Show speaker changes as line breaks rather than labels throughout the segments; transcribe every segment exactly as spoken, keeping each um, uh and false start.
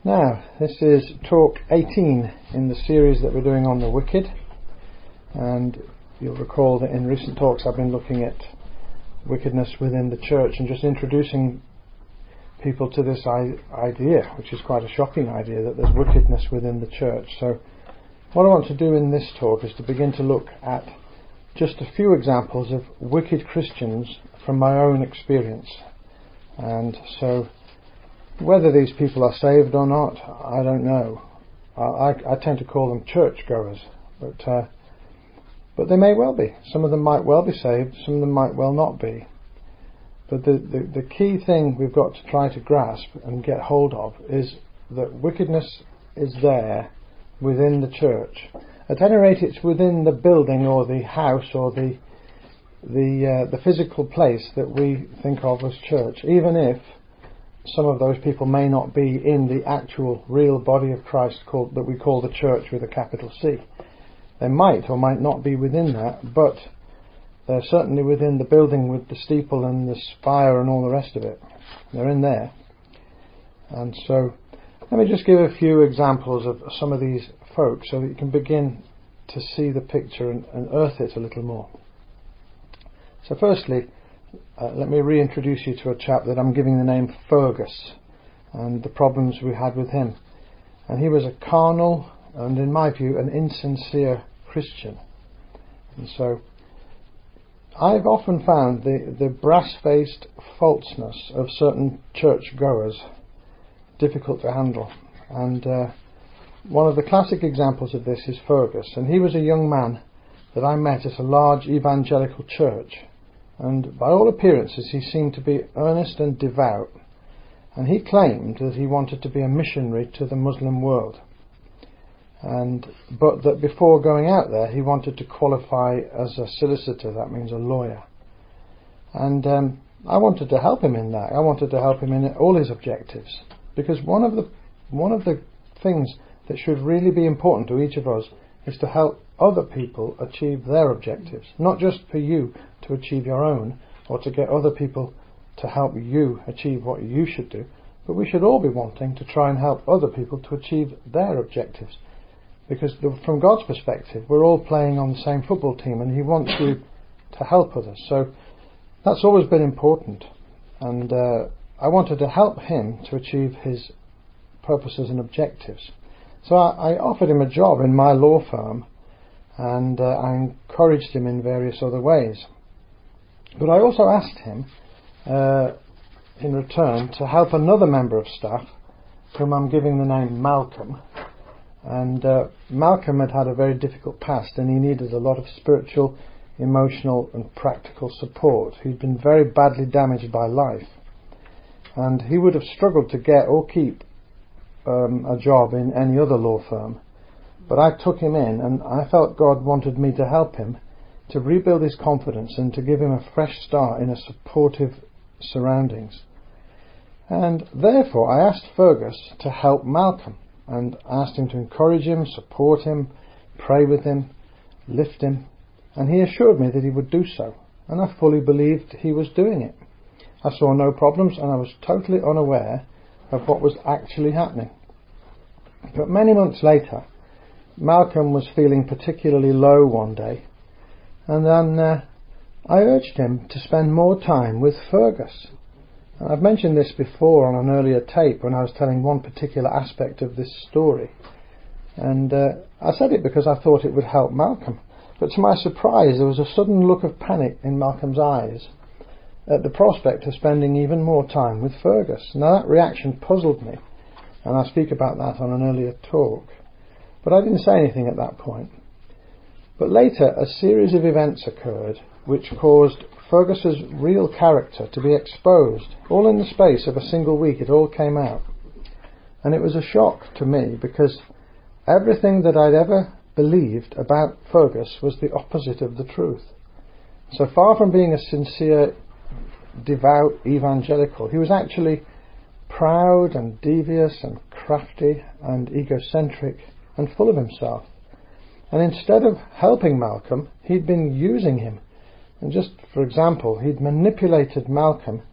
Now, this is talk eighteen in the series that we're doing on the wicked, and you'll recall that in recent talks I've been looking at wickedness within the church and just introducing people to this I- idea, which is quite a shocking idea, that there's wickedness within the church. So what I want to do in this talk is to begin to look at just a few examples of wicked Christians from my own experience. And so whether these people are saved or not, I don't know. I, I, I tend to call them churchgoers, but uh, but they may well be. Some of them might well be saved, some of them might well not be. But the, the, the key thing we've got to try to grasp and get hold of is that wickedness is there within the church. At any rate, it's within the building or the house or the the uh, the physical place that we think of as church, even if some of those people may not be in the actual real body of Christ called, that we call the church with a capital C. They might or might not be within that, but they're certainly within the building with the steeple and the spire and all the rest of it. They're in there. And so let me just give a few examples of some of these folks so that you can begin to see the picture and, and earth it a little more. So firstly, Uh, let me reintroduce you to a chap that I'm giving the name Fergus and the problems we had with him. And he was a carnal and, in my view, an insincere Christian. And so I've often found the, the brass-faced falseness of certain church-goers difficult to handle. And uh, one of the classic examples of this is Fergus. And he was a young man that I met at a large evangelical church. And by all appearances he seemed to be earnest and devout, and he claimed that he wanted to be a missionary to the Muslim world, and but that before going out there he wanted to qualify as a solicitor, that means a lawyer. And um, I wanted to help him in that. I wanted to help him in all his objectives, because one of the one of the things that should really be important to each of us is to help other people achieve their objectives, not just for you to achieve your own or to get other people to help you achieve what you should do, but we should all be wanting to try and help other people to achieve their objectives, because the, from God's perspective we're all playing on the same football team and he wants you to help others. So that's always been important, and uh, I wanted to help him to achieve his purposes and objectives. So I, I offered him a job in my law firm, and uh, I encouraged him in various other ways. But I also asked him uh, in return to help another member of staff, whom I'm giving the name Malcolm. And uh, Malcolm had had a very difficult past, and he needed a lot of spiritual, emotional and practical support. He'd been very badly damaged by life, and he would have struggled to get or keep um, a job in any other law firm. But I took him in, and I felt God wanted me to help him to rebuild his confidence and to give him a fresh start in a supportive surroundings. And therefore I asked Fergus to help Malcolm, and asked him to encourage him, support him, pray with him, lift him, and he assured me that he would do so, and I fully believed he was doing it. I saw no problems, and I was totally unaware of what was actually happening. But many months later, Malcolm was feeling particularly low one day, and then uh, I urged him to spend more time with Fergus. And I've mentioned this before on an earlier tape when I was telling one particular aspect of this story, and uh, I said it because I thought it would help Malcolm. But to my surprise, there was a sudden look of panic in Malcolm's eyes at the prospect of spending even more time with Fergus. Now that reaction puzzled me, and I'll speak about that on an earlier talk. But I didn't say anything at that point. But later, a series of events occurred which caused Fergus's real character to be exposed. All in the space of a single week, it all came out. And it was a shock to me, because everything that I'd ever believed about Fergus was the opposite of the truth. So far from being a sincere, devout evangelical, he was actually proud and devious and crafty and egocentric and full of himself. And instead of helping Malcolm, he'd been using him. And just for example, he'd manipulated Malcolm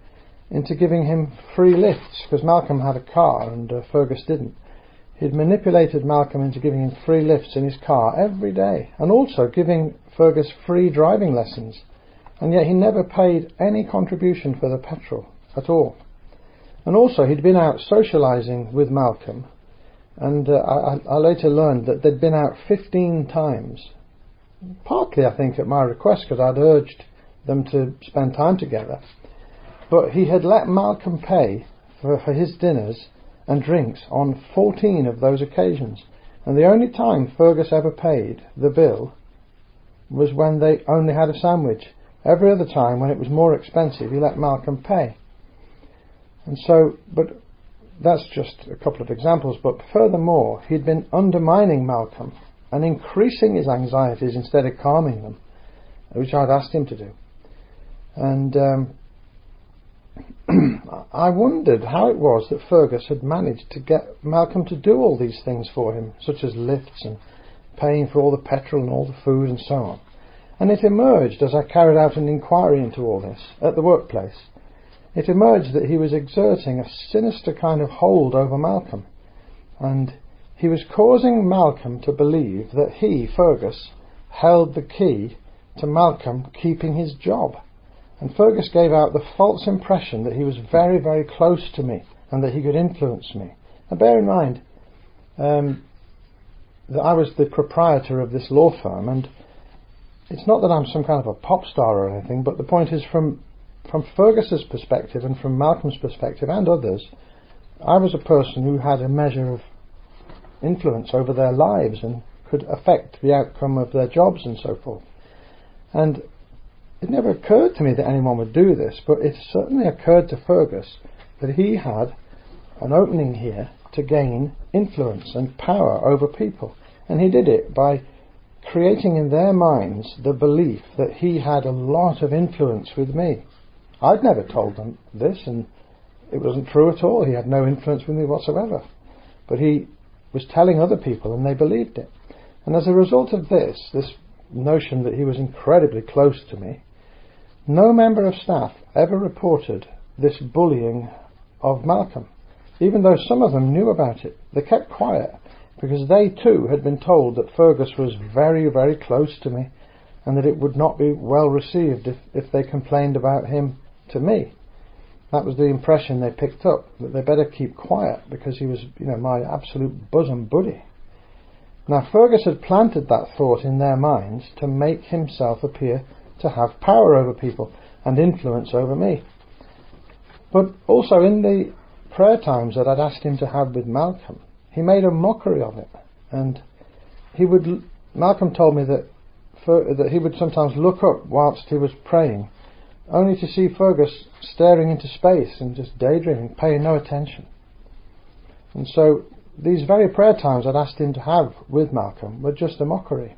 into giving him free lifts, because Malcolm had a car and uh, Fergus didn't. He'd manipulated Malcolm into giving him free lifts in his car every day, and also giving Fergus free driving lessons, and yet he never paid any contribution for the petrol at all. And also he'd been out socialising with Malcolm, and uh, I, I later learned that they'd been out fifteen times, partly I think at my request, because I'd urged them to spend time together, but he had let Malcolm pay for, for his dinners and drinks on fourteen of those occasions, and the only time Fergus ever paid the bill was when they only had a sandwich. Every other time, when it was more expensive, he let Malcolm pay. And so, but that's just a couple of examples, but furthermore, he'd been undermining Malcolm and increasing his anxieties instead of calming them, which I'd asked him to do. And um, I wondered how it was that Fergus had managed to get Malcolm to do all these things for him, such as lifts and paying for all the petrol and all the food and so on. And it emerged, as I carried out an inquiry into all this at the workplace, it emerged that he was exerting a sinister kind of hold over Malcolm, and he was causing Malcolm to believe that he, Fergus, held the key to Malcolm keeping his job. And Fergus gave out the false impression that he was very, very close to me and that he could influence me. Now bear in mind um, that I was the proprietor of this law firm, and it's not that I'm some kind of a pop star or anything, but the point is, from from Fergus's perspective and from Malcolm's perspective and others, I was a person who had a measure of influence over their lives and could affect the outcome of their jobs and so forth. And it never occurred to me that anyone would do this, but it certainly occurred to Fergus that he had an opening here to gain influence and power over people. And he did it by creating in their minds the belief that he had a lot of influence with me. I'd never told them this, and it wasn't true at all. He had no influence with me whatsoever. But he was telling other people, and they believed it. And as a result of this, this notion that he was incredibly close to me, no member of staff ever reported this bullying of Malcolm. Even though some of them knew about it, they kept quiet, because they too had been told that Fergus was very, very close to me, and that it would not be well received if, if they complained about him to me. That was the impression they picked up, that they better keep quiet because he was, you know, my absolute bosom buddy. Now Fergus had planted that thought in their minds to make himself appear to have power over people and influence over me. But also in the prayer times that I'd asked him to have with Malcolm, he made a mockery of it, and he would. Malcolm told me that Fer, that he would sometimes look up whilst he was praying, only to see Fergus staring into space and just daydreaming, paying no attention. And so these very prayer times I'd asked him to have with Malcolm were just a mockery.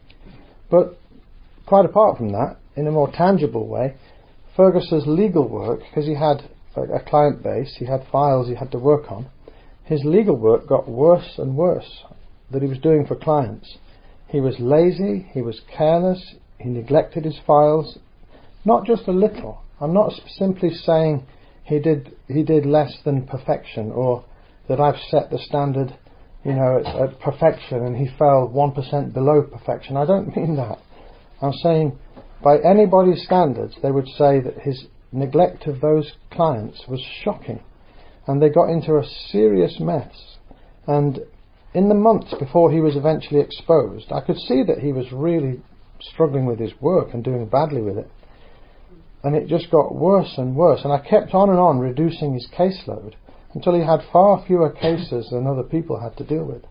But quite apart from that, in a more tangible way, Fergus's legal work, because he had a client base, he had files he had to work on, his legal work got worse and worse that he was doing for clients. He was lazy, he was careless, he neglected his files, not just a little. I'm not simply saying he did he did less than perfection, or that I've set the standard, you know, at, at perfection and he fell one percent below perfection. I don't mean that. I'm saying by anybody's standards they would say that his neglect of those clients was shocking, and they got into a serious mess. And in the months before he was eventually exposed, I could see that he was really struggling with his work and doing badly with it. And it just got worse and worse, and I kept on and on reducing his caseload until he had far fewer cases than other people had to deal with.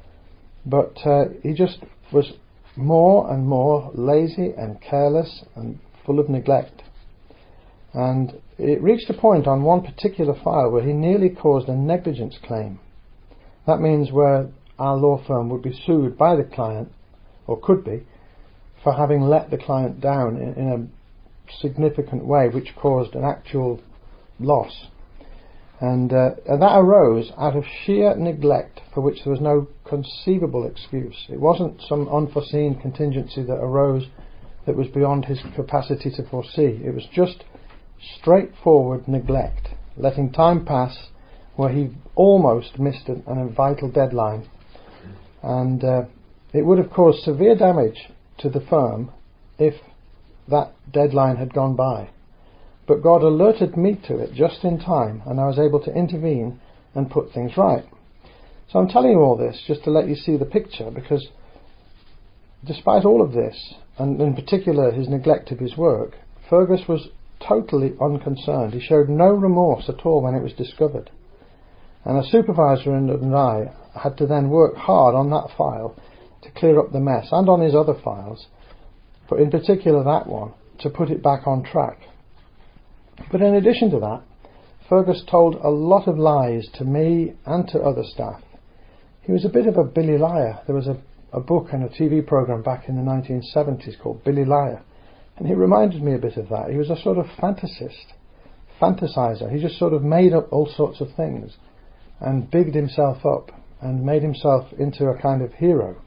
But uh, he just was more and more lazy and careless and full of neglect. And it reached a point on one particular file where he nearly caused a negligence claim. That means where our law firm would be sued by the client, or could be, for having let the client down in, in a significant way which caused an actual loss. And, uh, and that arose out of sheer neglect for which there was no conceivable excuse. It wasn't some unforeseen contingency that arose that was beyond his capacity to foresee. It was just straightforward neglect, letting time pass where he almost missed a, a vital deadline. And uh, it would have caused severe damage to the firm if that deadline had gone by. But God alerted me to it just in time, and I was able to intervene and put things right. So I'm telling you all this just to let you see the picture, because despite all of this, and in particular his neglect of his work, Fergus was totally unconcerned. He showed no remorse at all when it was discovered. And a supervisor and I had to then work hard on that file to clear up the mess, and on his other files, but in particular that one, to put it back on track. But in addition to that, Fergus told a lot of lies to me and to other staff. He was a bit of a Billy Liar. There was a, a book and a T V programme back in the nineteen seventies called Billy Liar, and he reminded me a bit of that. He was a sort of fantasist, fantasizer. He just sort of made up all sorts of things and bigged himself up and made himself into a kind of hero.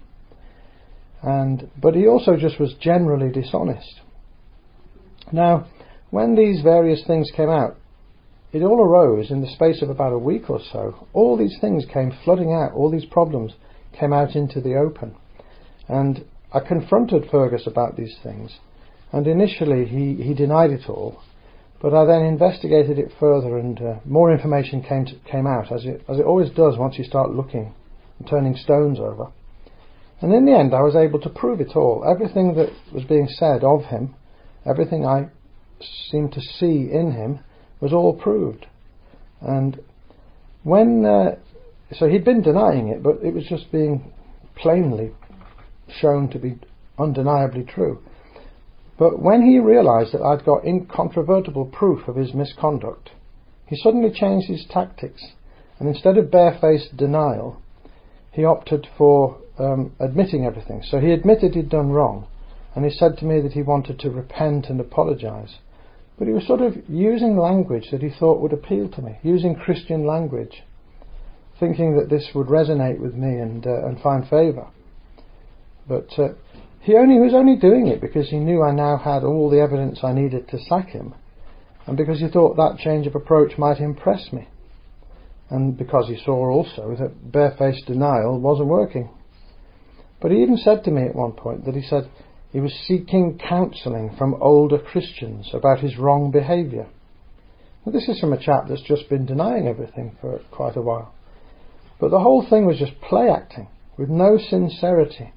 And but he also just was generally dishonest. Now, when these various things came out, it all arose in the space of about a week or so. All these things came flooding out. All these problems came out into the open. And I confronted Fergus about these things. And initially he, he denied it all. But I then investigated it further, and uh, more information came to, came out, as it, as it always does once you start looking and turning stones over. And in the end I was able to prove it all. Everything that was being said of him, everything I seemed to see in him, was all proved. And when uh, so he'd been denying it, but it was just being plainly shown to be undeniably true. But when he realised that I'd got incontrovertible proof of his misconduct, he suddenly changed his tactics, and instead of barefaced denial, he opted for um, admitting everything. So he admitted he'd done wrong, and he said to me that he wanted to repent and apologise. But he was sort of using language that he thought would appeal to me, using Christian language, thinking that this would resonate with me and uh, and find favour. But uh, he only was only doing it because he knew I now had all the evidence I needed to sack him, and because he thought that change of approach might impress me, and because he saw also that barefaced denial wasn't working. But he even said to me at one point that he said he was seeking counselling from older Christians about his wrong behaviour. Well, this is from a chap that's just been denying everything for quite a while. But the whole thing was just play acting, with no sincerity.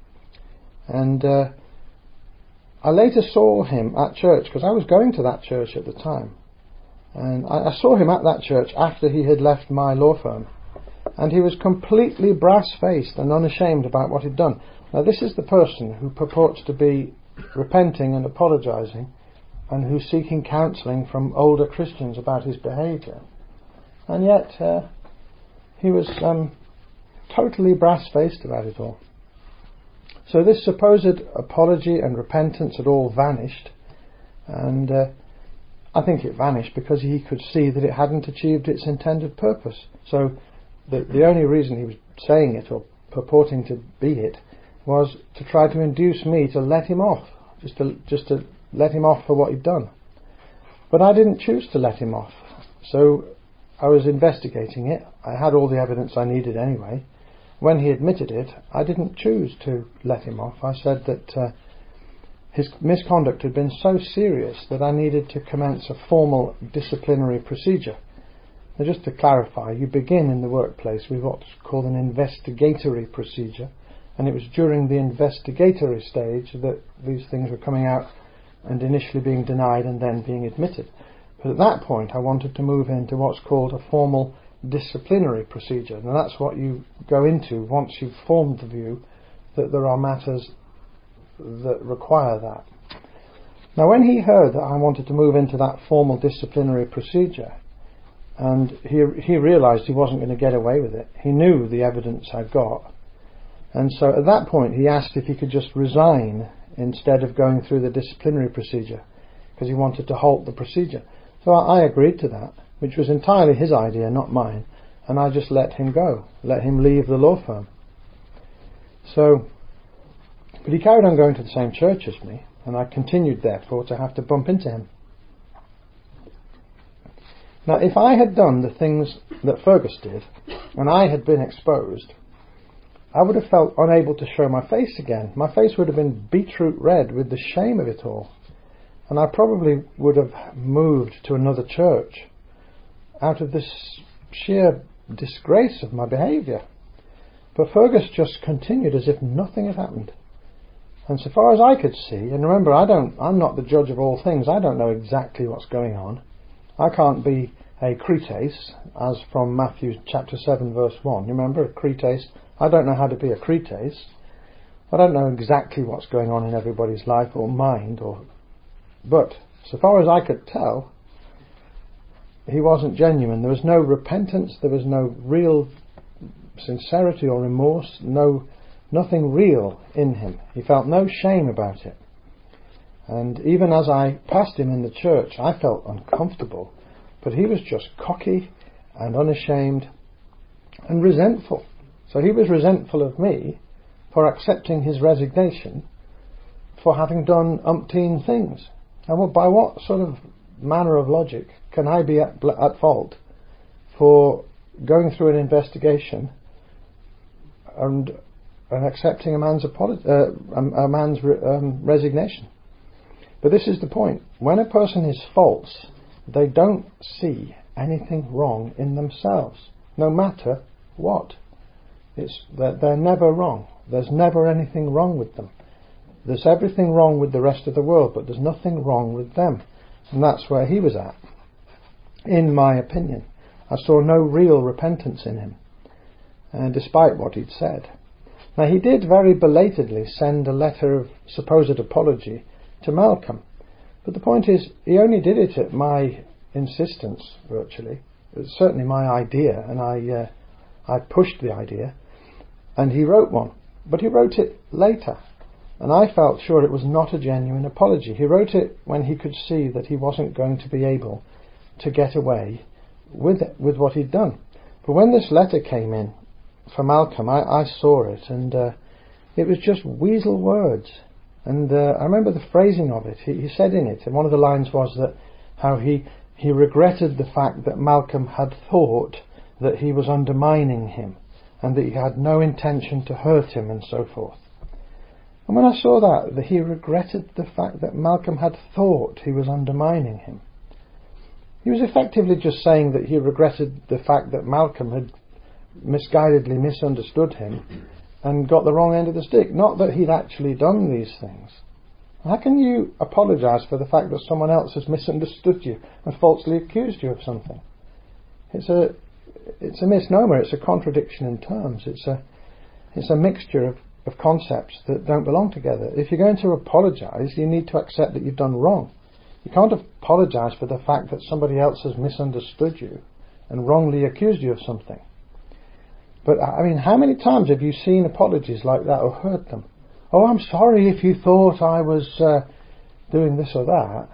And uh, I later saw him at church, because I was going to that church at the time. And I, I saw him at that church after he had left my law firm. And he was completely brass-faced and unashamed about what he'd done. Now, this is the person who purports to be repenting and apologising, and who's seeking counselling from older Christians about his behaviour. And yet, uh, he was um, totally brass-faced about it all. So this supposed apology and repentance had all vanished, and uh, I think it vanished because he could see that it hadn't achieved its intended purpose. So the, the only reason he was saying it, or purporting to be it, was to try to induce me to let him off, just to just to let him off for what he'd done. But I didn't choose to let him off, so I was investigating it. I had all the evidence I needed anyway. When he admitted it, I didn't choose to let him off. I said that uh, his misconduct had been so serious that I needed to commence a formal disciplinary procedure. Now, just to clarify, you begin in the workplace with what's called an investigatory procedure, and it was during the investigatory stage that these things were coming out and initially being denied and then being admitted. But at that point I wanted to move into what's called a formal disciplinary procedure, and that's what you go into once you've formed the view that there are matters that require that. Now, when he heard that I wanted to move into that formal disciplinary procedure, and he he realised he wasn't going to get away with it, he knew the evidence I'd got. And so at that point he asked if he could just resign instead of going through the disciplinary procedure, because he wanted to halt the procedure. So I agreed to that, which was entirely his idea, not mine, and I just let him go, let him leave the law firm. So, but he carried on going to the same church as me, and I continued therefore to have to bump into him. Now, if I had done the things that Fergus did, and I had been exposed, I would have felt unable to show my face again. My face would have been beetroot red with the shame of it all. And I probably would have moved to another church out of this sheer disgrace of my behaviour. But Fergus just continued as if nothing had happened. And so far as I could see, and remember, I don't, I'm not the judge of all things. I don't know exactly what's going on. I can't be a Cretes, as from Matthew chapter seven verse one. Remember, a Cretes. I don't know how to be a Cretes. I don't know exactly what's going on in everybody's life or mind. or, But so far as I could tell, he wasn't genuine. There was no repentance. There was no real sincerity or remorse. No, nothing real in him. He felt no shame about it. And even as I passed him in the church, I felt uncomfortable. But he was just cocky and unashamed and resentful. So he was resentful of me for accepting his resignation for having done umpteen things. And by what sort of manner of logic can I be at, at fault for going through an investigation and, and accepting a man's apology, uh, a, a man's re, um, resignation? But this is the point. When a person is false, they don't see anything wrong in themselves, no matter what. It's that they're never wrong. There's never anything wrong with them. There's everything wrong with the rest of the world, but there's nothing wrong with them. And that's where he was at, in my opinion. I saw no real repentance in him, uh, despite what he'd said. Now, he did very belatedly send a letter of supposed apology to Malcolm. But the point is, he only did it at my insistence, virtually. It was certainly my idea, and I uh, I pushed the idea. And he wrote one. But he wrote it later. And I felt sure it was not a genuine apology. He wrote it when he could see that he wasn't going to be able to get away with it, with what he'd done. But when this letter came in for Malcolm, I, I saw it, and uh, it was just weasel words. And uh, I remember the phrasing of it. He, he said in it, and one of the lines was that how he, he regretted the fact that Malcolm had thought that he was undermining him and that he had no intention to hurt him and so forth. And when I saw that, that he regretted the fact that Malcolm had thought he was undermining him, he was effectively just saying that he regretted the fact that Malcolm had misguidedly misunderstood him and got the wrong end of the stick. Not that he'd actually done these things. How can you apologise for the fact that someone else has misunderstood you and falsely accused you of something? It's a it's a misnomer. It's a contradiction in terms. It's a it's a mixture of, of concepts that don't belong together. If you're going to apologise, you need to accept that you've done wrong. You can't apologise for the fact that somebody else has misunderstood you and wrongly accused you of something. But, I mean, how many times have you seen apologies like that or heard them? Oh, I'm sorry if you thought I was uh, doing this or that.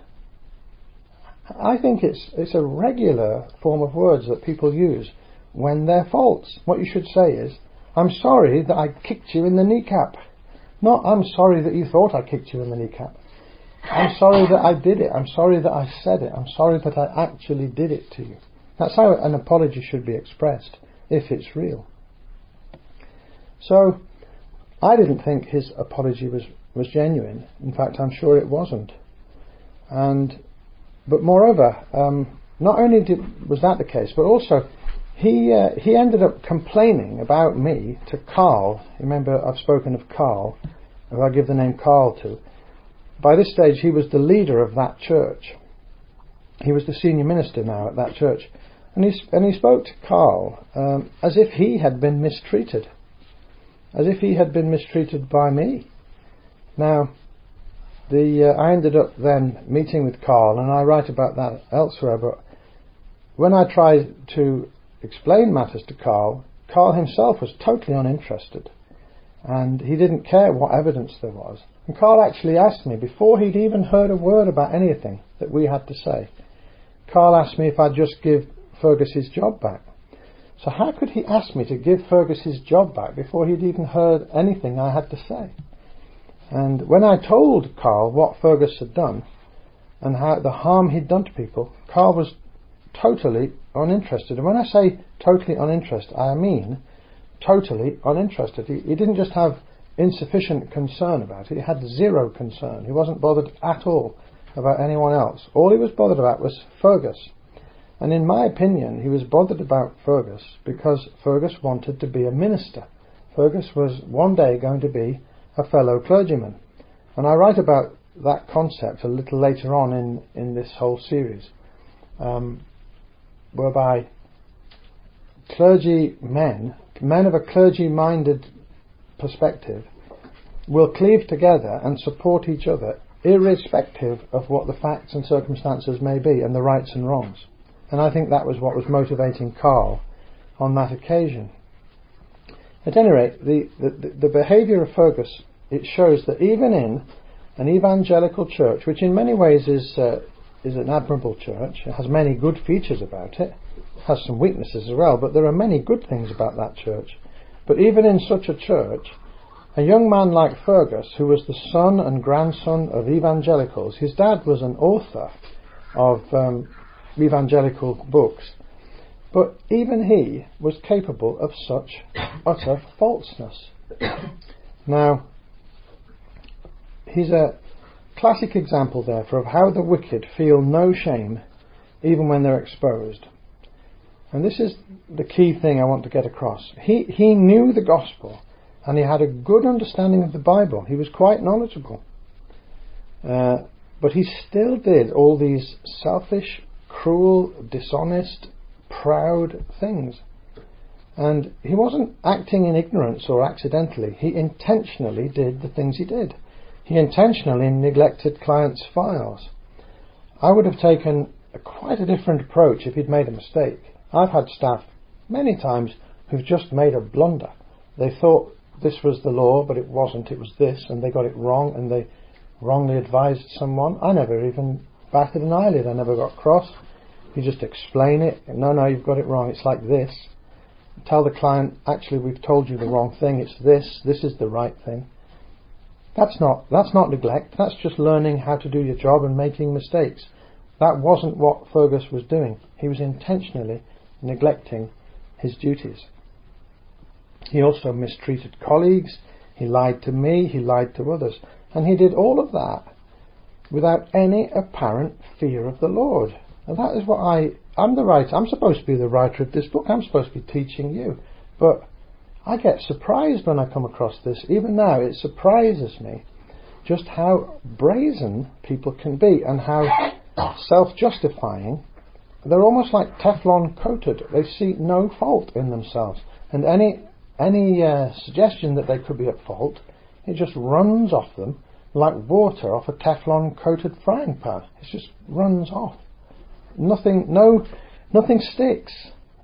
I think it's it's a regular form of words that people use when they're false. What you should say is, I'm sorry that I kicked you in the kneecap. Not, I'm sorry that you thought I kicked you in the kneecap. I'm sorry that I did it. I'm sorry that I said it. I'm sorry that I actually did it to you. That's how an apology should be expressed, if it's real. So, I didn't think his apology was, was genuine. In fact, I'm sure it wasn't. And, but moreover, um, not only did, was that the case, but also he uh, he ended up complaining about me to Carl. Remember, I've spoken of Carl, who I give the name Carl to. By this stage, he was the leader of that church. He was the senior minister now at that church. And he, and he spoke to Carl um, as if he had been mistreated. As if he had been mistreated by me. Now, the uh, I ended up then meeting with Carl, and I write about that elsewhere, but when I tried to explain matters to Carl, Carl himself was totally uninterested. And he didn't care what evidence there was. And Carl actually asked me, before he'd even heard a word about anything that we had to say, Carl asked me if I'd just give Fergus his job back. So how could he ask me to give Fergus his job back before he'd even heard anything I had to say? And when I told Carl what Fergus had done and how the harm he'd done to people, Carl was totally uninterested. And when I say totally uninterested, I mean totally uninterested. He, he didn't just have insufficient concern about it, he had zero concern. He wasn't bothered at all about anyone else. All he was bothered about was Fergus. And in my opinion, he was bothered about Fergus because Fergus wanted to be a minister. Fergus was one day going to be a fellow clergyman. And I write about that concept a little later on in, in this whole series, um, whereby clergy men, men of a clergy-minded perspective, will cleave together and support each other irrespective of what the facts and circumstances may be and the rights and wrongs. And I think that was what was motivating Carl on that occasion. At any rate, the, the, the behaviour of Fergus, it shows that even in an evangelical church, which in many ways is uh, is an admirable church, it has many good features about it, it has some weaknesses as well, but there are many good things about that church. But even in such a church, a young man like Fergus, who was the son and grandson of evangelicals, his dad was an author of um, evangelical books, but even he was capable of such utter falseness. Now, he's a classic example, therefore, of how the wicked feel no shame even when they're exposed. And this is the key thing I want to get across. He, he knew the gospel and he had a good understanding of the Bible. He was quite knowledgeable. Uh, but he still did all these selfish, cruel, dishonest, proud things. And he wasn't acting in ignorance or accidentally. He intentionally did the things he did. He intentionally neglected clients' files. I would have taken a, quite a different approach if he'd made a mistake. I've had staff many times who've just made a blunder. They thought this was the law, but it wasn't, it was this, and they got it wrong, and they wrongly advised someone. I never even batted an eyelid. I never got cross. You just explain it. No, no, you've got it wrong. It's like this. Tell the client, actually, we've told you the wrong thing. It's this. This is the right thing. That's not, that's not neglect. That's just learning how to do your job and making mistakes. That wasn't what Fergus was doing. He was intentionally neglecting his duties. He also mistreated colleagues. He lied to me. He lied to others. And he did all of that without any apparent fear of the Lord. And that is what I... I'm the writer. I'm supposed to be the writer of this book. I'm supposed to be teaching you. But I get surprised when I come across this. Even now, it surprises me just how brazen people can be and how self-justifying. They're almost like Teflon coated. They see no fault in themselves. And any any uh, suggestion that they could be at fault, it just runs off them like water off a Teflon coated frying pan. It just runs off. Nothing, no, nothing sticks.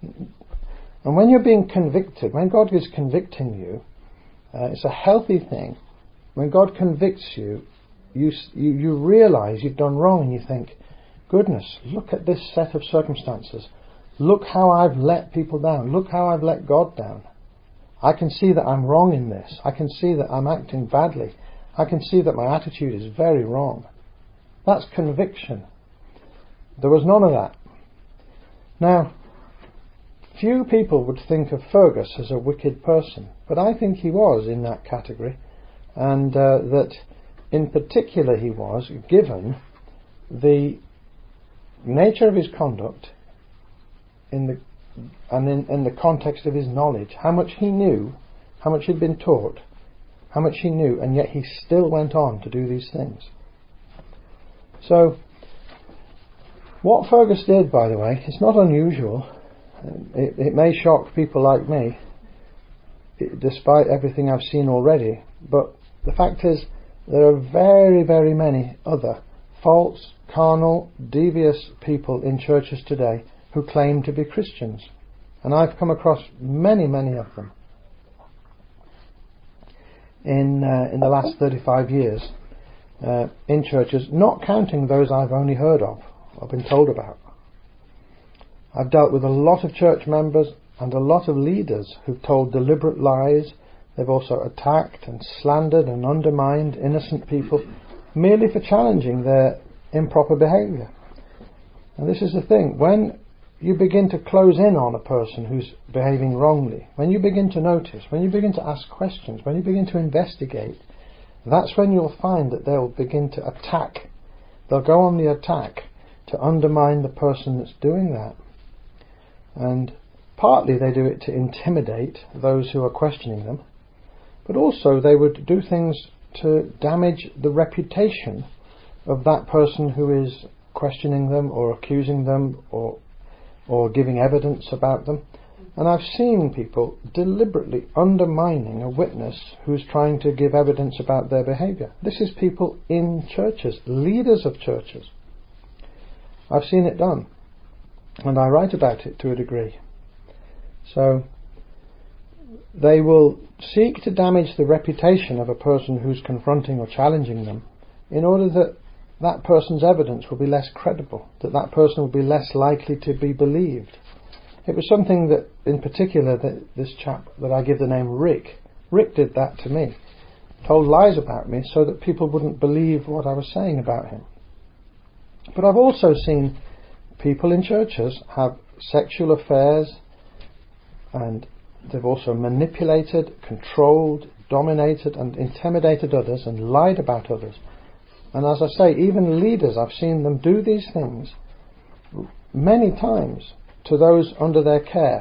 And when you're being convicted, when God is convicting you, uh, it's a healthy thing. When God convicts you, you, you, you realise you've done wrong and you think, goodness, look at this set of circumstances. Look how I've let people down. Look how I've let God down. I can see that I'm wrong in this. I can see that I'm acting badly. I can see that my attitude is very wrong. That's conviction. There was none of that. Now, few people would think of Fergus as a wicked person, but I think he was in that category, and uh, that in particular he was, given the nature of his conduct in the and in, in the context of his knowledge, how much he knew, how much he'd been taught, how much he knew, and yet he still went on to do these things. So, what Fergus did, by the way, is not unusual. It, it may shock people like me, despite everything I've seen already, but the fact is there are very, very many other false, carnal, devious people in churches today who claim to be Christians. And I've come across many, many of them in uh, in the last thirty-five years uh, in churches, not counting those I've only heard of, or been told about. I've dealt with a lot of church members and a lot of leaders who've told deliberate lies. They've also attacked and slandered and undermined innocent people merely for challenging their improper behaviour. And this is the thing, when you begin to close in on a person who's behaving wrongly, when you begin to notice, when you begin to ask questions, when you begin to investigate, that's when you'll find that they'll begin to attack. They'll go on the attack to undermine the person that's doing that. And partly they do it to intimidate those who are questioning them, but also they would do things to damage the reputation of that person who is questioning them or accusing them or or giving evidence about them. And I've seen people deliberately undermining a witness who's trying to give evidence about their behaviour. This is people in churches, leaders of churches. I've seen it done, and I write about it to a degree. So they will seek to damage the reputation of a person who's confronting or challenging them in order that that person's evidence will be less credible, that that person will be less likely to be believed. It was something that, in particular, that this chap that I give the name Rick, Rick did that to me, told lies about me so that people wouldn't believe what I was saying about him. But I've also seen people in churches have sexual affairs, and they've also manipulated, controlled, dominated and intimidated others and lied about others. And as I say, even leaders, I've seen them do these things many times to those under their care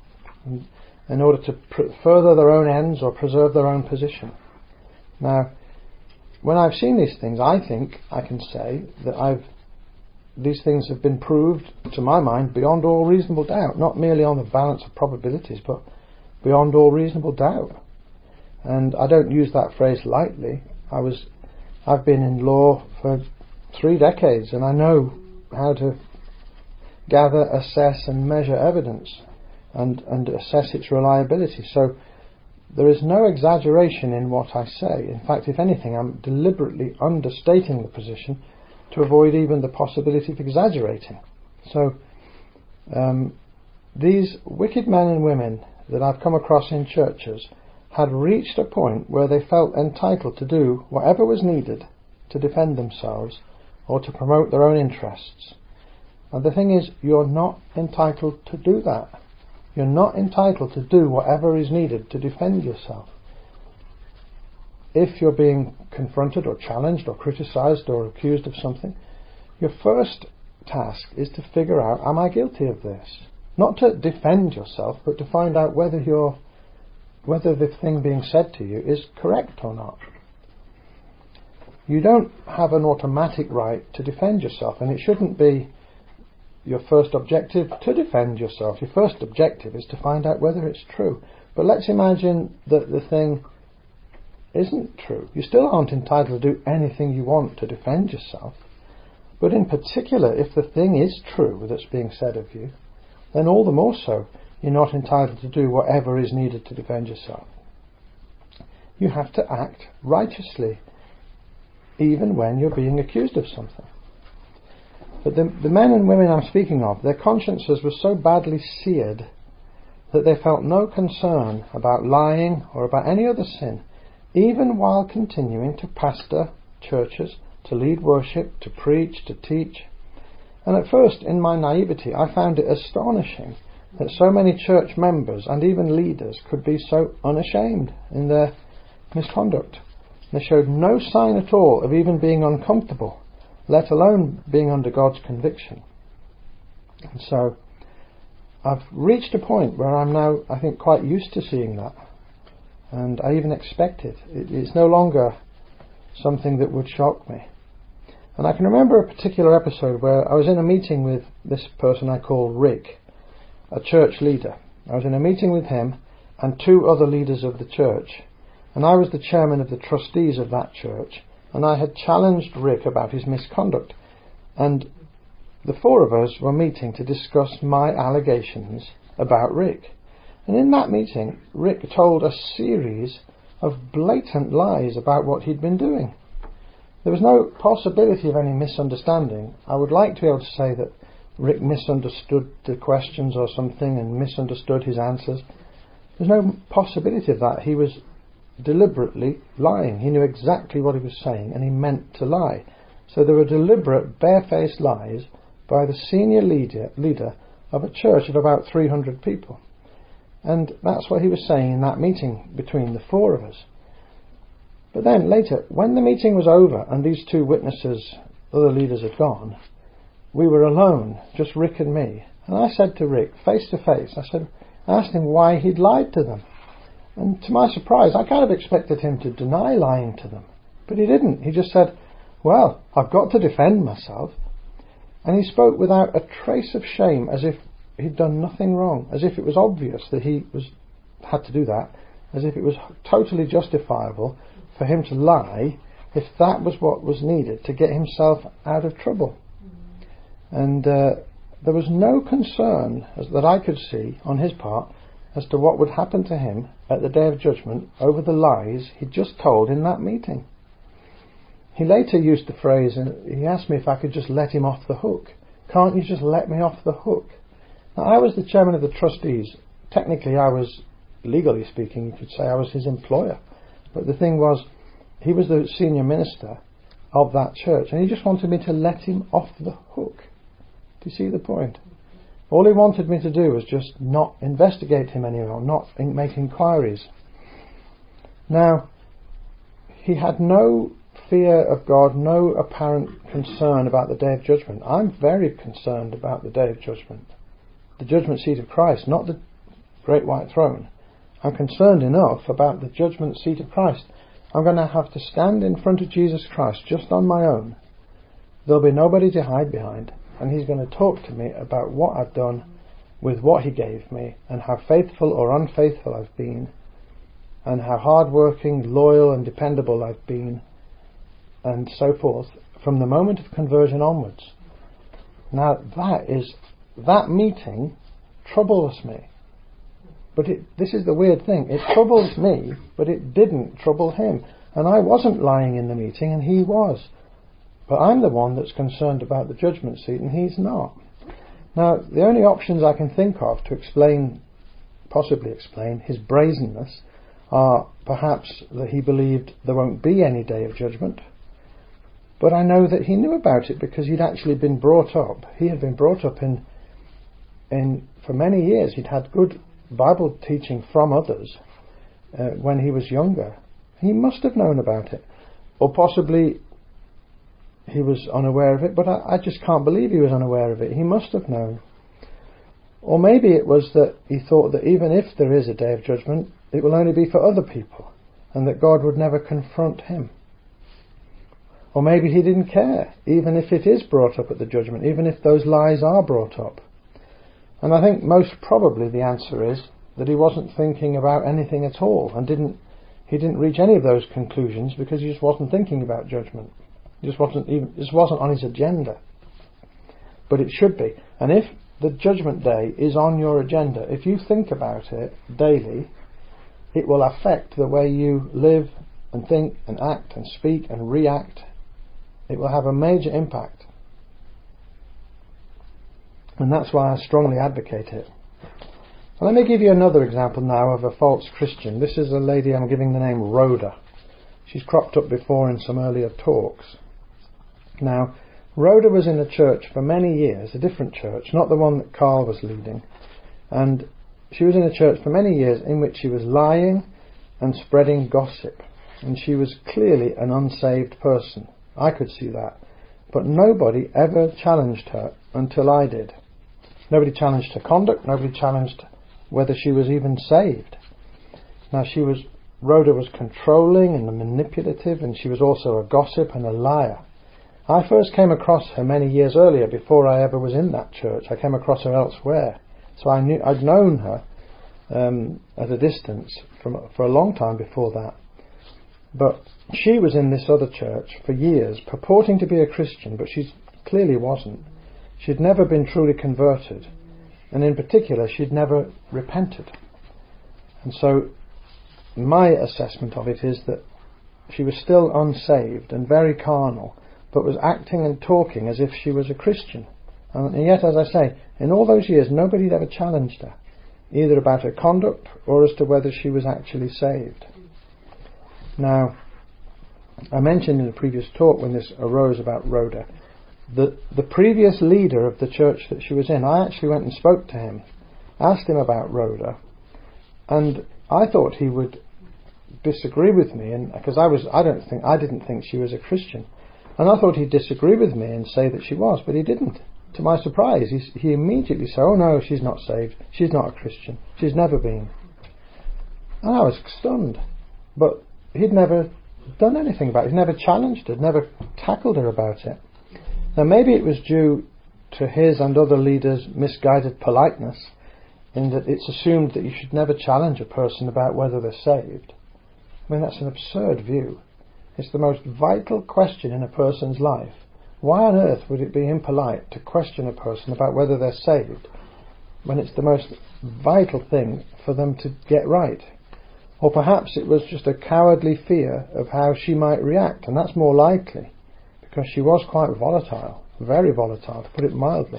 in order to pr- further their own ends or preserve their own position. Now, when I've seen these things, I think I can say that I've these things have been proved, to my mind, beyond all reasonable doubt, not merely on the balance of probabilities, but beyond all reasonable doubt. And I don't use that phrase lightly. I was I've been in law for three decades, and I know how to gather, assess and measure evidence and, and assess its reliability. So there is no exaggeration in what I say. In fact, if anything, I'm deliberately understating the position to avoid even the possibility of exaggerating. So um, these wicked men and women that I've come across in churches had reached a point where they felt entitled to do whatever was needed to defend themselves or to promote their own interests. And the thing is, you're not entitled to do that. You're not entitled to do whatever is needed to defend yourself. If you're being confronted or challenged or criticised or accused of something, your first task is to figure out, am I guilty of this? Not to defend yourself, but to find out whether you're whether the thing being said to you is correct or not. You don't have an automatic right to defend yourself, and it shouldn't be your first objective to defend yourself. Your first objective is to find out whether it's true. But let's imagine that the thing isn't true. You still aren't entitled to do anything you want to defend yourself. But in particular, if the thing is true that's being said of you, then all the more so, you're not entitled to do whatever is needed to defend yourself. You have to act righteously, even when you're being accused of something. But the, the men and women I'm speaking of, their consciences were so badly seared that they felt no concern about lying or about any other sin, even while continuing to pastor churches, to lead worship, to preach, to teach. And at first, in my naivety, I found it astonishing that so many church members and even leaders could be so unashamed in their misconduct. They showed no sign at all of even being uncomfortable, let alone being under God's conviction. And so I've reached a point where I'm now, I think, quite used to seeing that. And I even expect it. It's no longer something that would shock me. And I can remember a particular episode where I was in a meeting with this person I call Rick, a church leader. I was in a meeting with him and two other leaders of the church, and I was the chairman of the trustees of that church, and I had challenged Rick about his misconduct, and the four of us were meeting to discuss my allegations about Rick. And in that meeting, Rick told a series of blatant lies about what he'd been doing. There was no possibility of any misunderstanding. I would like to be able to say that Rick misunderstood the questions or something and misunderstood his answers. There's no possibility of that. He was deliberately lying. He knew exactly what he was saying, and he meant to lie. So there were deliberate, barefaced lies by the senior leader, leader of a church of about three hundred people. And that's what he was saying in that meeting between the four of us. But then later, when the meeting was over and these two witnesses, other leaders, had gone, we were alone, just Rick and me. And I said to Rick, face to face, I said, I asked him why he'd lied to them. And to my surprise, I kind of expected him to deny lying to them. But he didn't. He just said, well, I've got to defend myself. And he spoke without a trace of shame, as if he'd done nothing wrong, as if it was obvious that he was had to do that, as if it was totally justifiable for him to lie if that was what was needed to get himself out of trouble. And uh, there was no concern, as that I could see, on his part, as to what would happen to him at the day of judgment over the lies he'd just told in that meeting. He later used the phrase, and he asked me if I could just let him off the hook. Can't you just let me off the hook? Now, I was the chairman of the trustees. Technically, I was, legally speaking, you could say I was his employer. But the thing was, he was the senior minister of that church, and he just wanted me to let him off the hook. Do you see the point? All he wanted me to do was just not investigate him anymore, not make inquiries. Now, he had no fear of God, no apparent concern about the day of judgment. I'm very concerned about the day of judgment. The judgment seat of Christ, not the great white throne. I'm concerned enough about the judgment seat of Christ. I'm going to have to stand in front of Jesus Christ just on my own. There'll be nobody to hide behind, and he's going to talk to me about what I've done with what he gave me, and how faithful or unfaithful I've been, and how hard-working, loyal and dependable I've been, and so forth, from the moment of conversion onwards. Now that is, that meeting troubles me. But it, this is the weird thing, it troubles me, but it didn't trouble him. And I wasn't lying in the meeting, and he was. But I'm the one that's concerned about the judgment seat, and he's not. Now, the only options I can think of to explain, possibly explain, his brazenness are perhaps that he believed there won't be any day of judgment. But I know that he knew about it because he'd actually been brought up. He had been brought up in, in for many years. He'd had good Bible teaching from others uh, when he was younger. He must have known about it. Or possibly he was unaware of it, but I, I just can't believe he was unaware of it. He must have known. Or maybe it was that he thought that even if there is a day of judgment, it will only be for other people, and that God would never confront him. Or maybe he didn't care, even if it is brought up at the judgment, even if those lies are brought up. And I think most probably the answer is that he wasn't thinking about anything at all, and didn't he didn't reach any of those conclusions because he just wasn't thinking about judgment. It just wasn't even just wasn't on his agenda. But it should be. And if the judgment day is on your agenda, if you think about it daily, it will affect the way you live and think and act and speak and react. It will have a major impact. And that's why I strongly advocate it. Well, let me give you another example now of a false Christian. This is a lady I'm giving the name Rhoda. She's cropped up before in some earlier talks. Now, Rhoda was in a church for many years, a different church, not the one that Carl was leading. And she was in a church for many years in which she was lying and spreading gossip. And she was clearly an unsaved person. I could see that. But nobody ever challenged her until I did. Nobody challenged her conduct. Nobody challenged whether she was even saved. Now, she was, Rhoda was controlling and manipulative, and she was also a gossip and a liar. I first came across her many years earlier, before I ever was in that church. I came across her elsewhere. So I knew, I'd known her um, at a distance from, for a long time before that. But she was in this other church for years, purporting to be a Christian, but she clearly wasn't. She'd never been truly converted, and in particular, she'd never repented. And so my assessment of it is that she was still unsaved and very carnal, but was acting and talking as if she was a Christian. And yet, as I say, in all those years, nobody had ever challenged her, either about her conduct or as to whether she was actually saved. Now, I mentioned in a previous talk when this arose about Rhoda, the the previous leader of the church that she was in, I actually went and spoke to him, asked him about Rhoda, and I thought he would disagree with me, and because I was, I don't think, I didn't think she was a Christian, and I thought he'd disagree with me and say that she was, but he didn't. To my surprise, he, he immediately said, "Oh no, she's not saved. She's not a Christian. She's never been." And I was stunned, but he'd never done anything about it. He'd never challenged her, never tackled her about it. Now maybe it was due to his and other leaders' misguided politeness, in that it's assumed that you should never challenge a person about whether they're saved. I mean, that's an absurd view. It's the most vital question in a person's life. Why on earth would it be impolite to question a person about whether they're saved when it's the most vital thing for them to get right? Or perhaps it was just a cowardly fear of how she might react, and that's more likely, because she was quite volatile, very volatile, to put it mildly.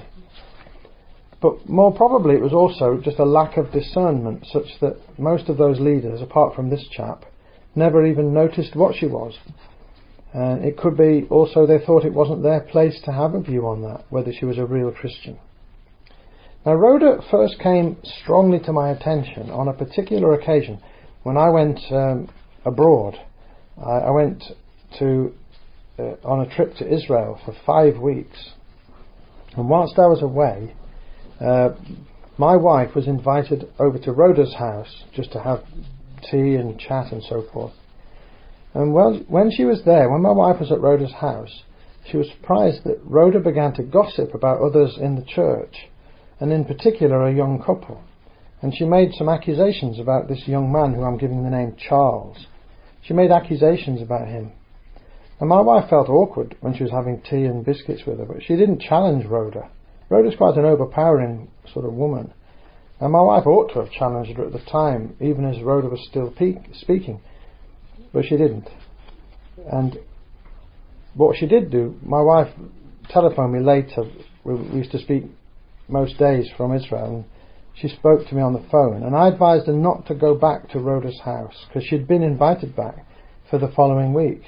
But more probably it was also just a lack of discernment, such that most of those leaders, apart from this chap, never even noticed what she was. And it could be also they thought it wasn't their place to have a view on that, whether she was a real Christian. Now, Rhoda first came strongly to my attention on a particular occasion when I went um, abroad. I, I went to uh, on a trip to Israel for five weeks, and whilst I was away, uh, my wife was invited over to Rhoda's house just to have tea and chat and so forth. And well, when she was there, when my wife was at Rhoda's house, she was surprised that Rhoda began to gossip about others in the church, and in particular a young couple. And she made some accusations about this young man who I'm giving the name Charles. She made accusations about him. And my wife felt awkward when she was having tea and biscuits with her, but she didn't challenge Rhoda. Rhoda's quite an overpowering sort of woman. And my wife ought to have challenged her at the time, even as Rhoda was still pe- speaking. But she didn't. And what she did do, my wife telephoned me later. We, we used to speak most days from Israel, and she spoke to me on the phone. And I advised her not to go back to Rhoda's house, because she'd been invited back for the following week.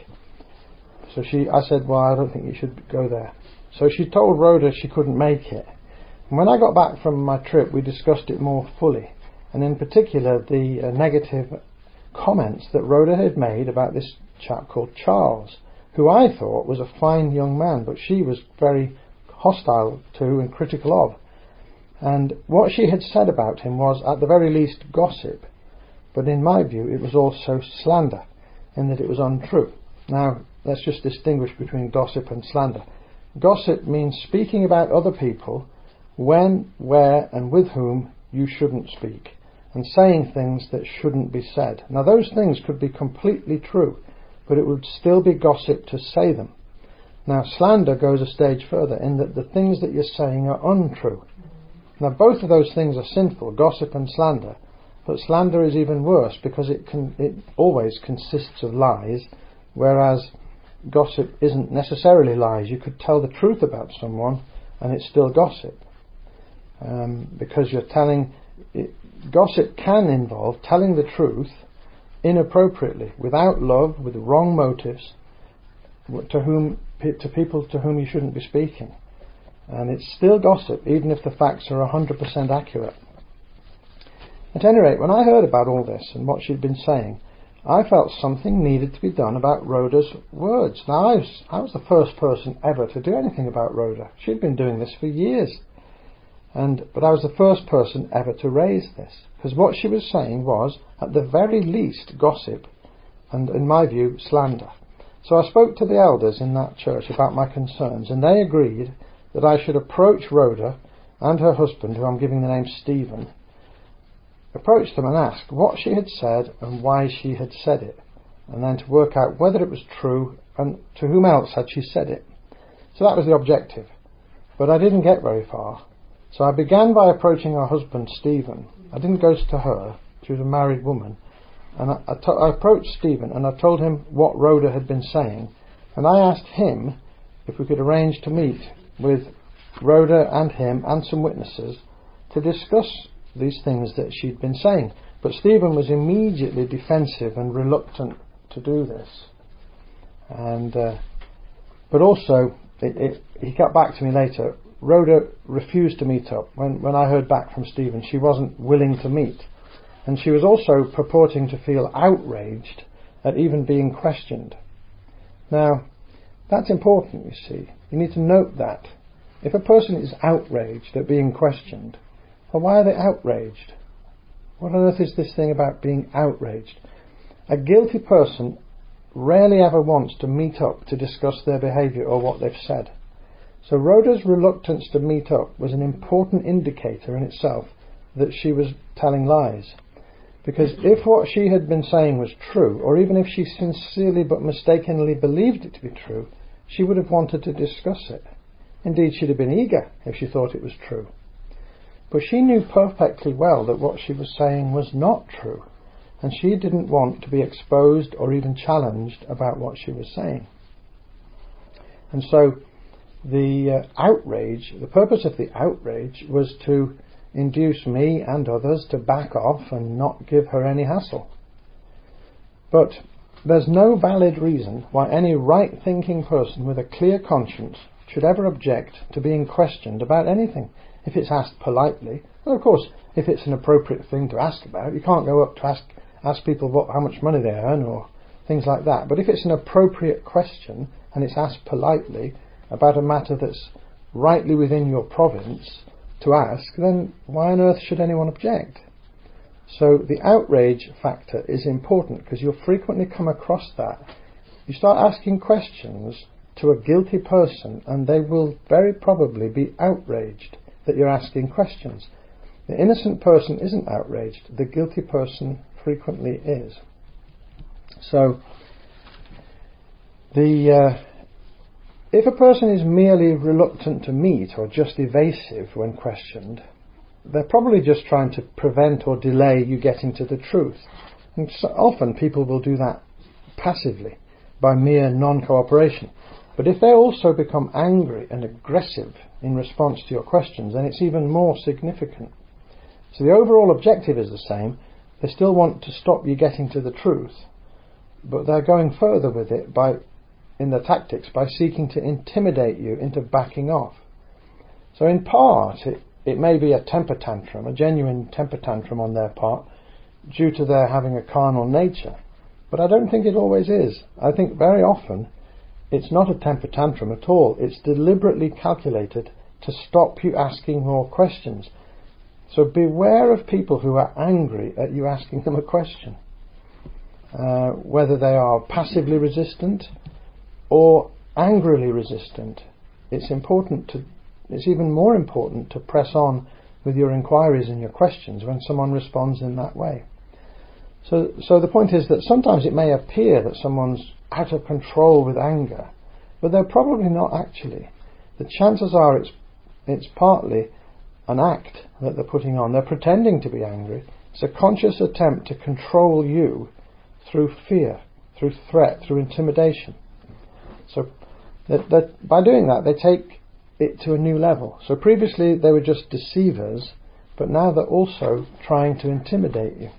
So she, I said, well, I don't think you should go there. So she told Rhoda she couldn't make it. And when I got back from my trip, we discussed it more fully, and in particular the uh, negative comments that Rhoda had made about this chap called Charles, who I thought was a fine young man, but she was very hostile to and critical of. And what she had said about him was, at the very least, gossip, but in my view it was also slander, in that it was untrue. Now, let's just distinguish between gossip and slander. Gossip means speaking about other people when, where, and with whom you shouldn't speak, and saying things that shouldn't be said. Now, those things could be completely true, but it would still be gossip to say them. Now, slander goes a stage further, in that the things that you're saying are untrue. Now, both of those things are sinful, gossip and slander, but slander is even worse, because it can it always consists of lies, whereas gossip isn't necessarily lies. You could tell the truth about someone and it's still gossip, um, because you're telling it, gossip can involve telling the truth inappropriately, without love, with wrong motives, to whom to people to whom you shouldn't be speaking, and it's still gossip even if the facts are one hundred percent accurate. At any rate, when I heard about all this and what she'd been saying, I felt something needed to be done about Rhoda's words. Now, I was, I was the first person ever to do anything about Rhoda. She'd been doing this for years. And But I was the first person ever to raise this. Because what she was saying was, at the very least, gossip, and in my view, slander. So I spoke to the elders in that church about my concerns, and they agreed that I should approach Rhoda and her husband, who I'm giving the name Stephen, approach them and ask what she had said and why she had said it, and then to work out whether it was true and to whom else had she said it. So that was the objective, but I didn't get very far. So I began by approaching her husband Stephen. I didn't go to her, she was a married woman, and I, I, to, I approached Stephen and I told him what Rhoda had been saying, and I asked him if we could arrange to meet with Rhoda and him and some witnesses to discuss these things that she'd been saying. But Stephen was immediately defensive and reluctant to do this, and uh, but also it, it, he got back to me later. Rhoda refused to meet up. When, when I heard back from Stephen, she wasn't willing to meet. And she was also purporting to feel outraged at even being questioned. Now, that's important, you see. You need to note that. If a person is outraged at being questioned, well, why are they outraged? What on earth is this thing about being outraged? A guilty person rarely ever wants to meet up to discuss their behaviour or what they've said. So Rhoda's reluctance to meet up was an important indicator in itself that she was telling lies. Because if what she had been saying was true, or even if she sincerely but mistakenly believed it to be true, she would have wanted to discuss it. Indeed, she'd have been eager if she thought it was true. But she knew perfectly well that what she was saying was not true, and she didn't want to be exposed or even challenged about what she was saying. And so the uh, outrage, the purpose of the outrage was to induce me and others to back off and not give her any hassle. But there's no valid reason why any right-thinking person with a clear conscience should ever object to being questioned about anything, if it's asked politely. Well, of course, if it's an appropriate thing to ask about, you can't go up to ask ask people what how much money they earn or things like that. But if it's an appropriate question and it's asked politely about a matter that's rightly within your province to ask, then why on earth should anyone object? So the outrage factor is important, because you'll frequently come across that. You start asking questions to a guilty person and they will very probably be outraged that you're asking questions. The innocent person isn't outraged, the guilty person frequently is. So the uh, if a person is merely reluctant to meet or just evasive when questioned, they're probably just trying to prevent or delay you getting to the truth. And so often people will do that passively by mere non-cooperation. But if they also become angry and aggressive in response to your questions, then it's even more significant. So the overall objective is the same. They still want to stop you getting to the truth, but they're going further with it by in their tactics by seeking to intimidate you into backing off. So in part it, it may be a temper tantrum, a genuine temper tantrum on their part, due to their having a carnal nature. But I don't think it always is. I think very often it's not a temper tantrum at all. It's deliberately calculated to stop you asking more questions. So beware of people who are angry at you asking them a question. Uh, whether they are passively resistant or angrily resistant, it's important to, it's even more important to press on with your inquiries and your questions when someone responds in that way. So, so the point is that sometimes it may appear that someone's out of control with anger, but they're probably not actually. The chances are it's it's partly an act that they're putting on. They're pretending to be angry. It's a conscious attempt to control you through fear, through threat, through intimidation. So that, that by doing that, they take it to a new level. So previously they were just deceivers, but now they're also trying to intimidate you.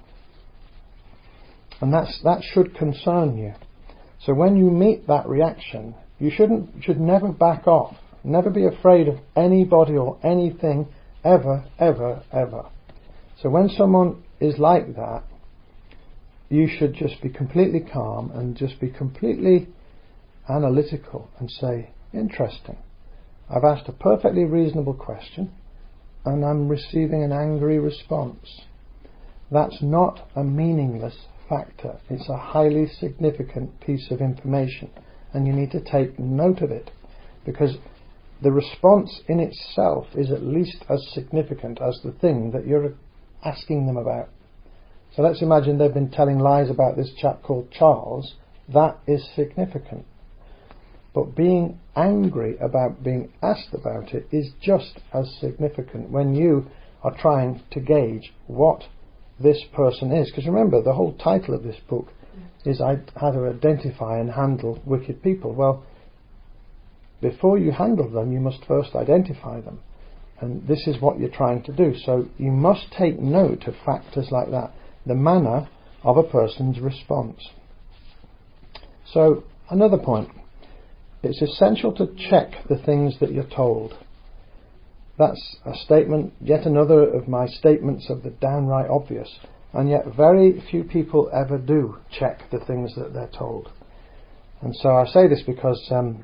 And that's that should concern you. So when you meet that reaction, you shouldn't should never back off. Never be afraid of anybody or anything ever, ever, ever. So when someone is like that, you should just be completely calm and just be completely analytical and say, interesting. I've asked a perfectly reasonable question and I'm receiving an angry response. That's not a meaningless factor. It's a highly significant piece of information, and you need to take note of it, because the response in itself is at least as significant as the thing that you're asking them about. So let's imagine they've been telling lies about this chap called Charles. That is significant. But being angry about being asked about it is just as significant when you are trying to gauge what this person is. Because remember, the whole title of this book is How to Identify and Handle Wicked People. Well, before you handle them, you must first identify them. And this is what you're trying to do. So you must take note of factors like that. The manner of a person's response. So another point. it's essential to check the things that you're told. That's a statement, yet another of my statements of the downright obvious, and yet very few people ever do check the things that they're told. And so I say this because um,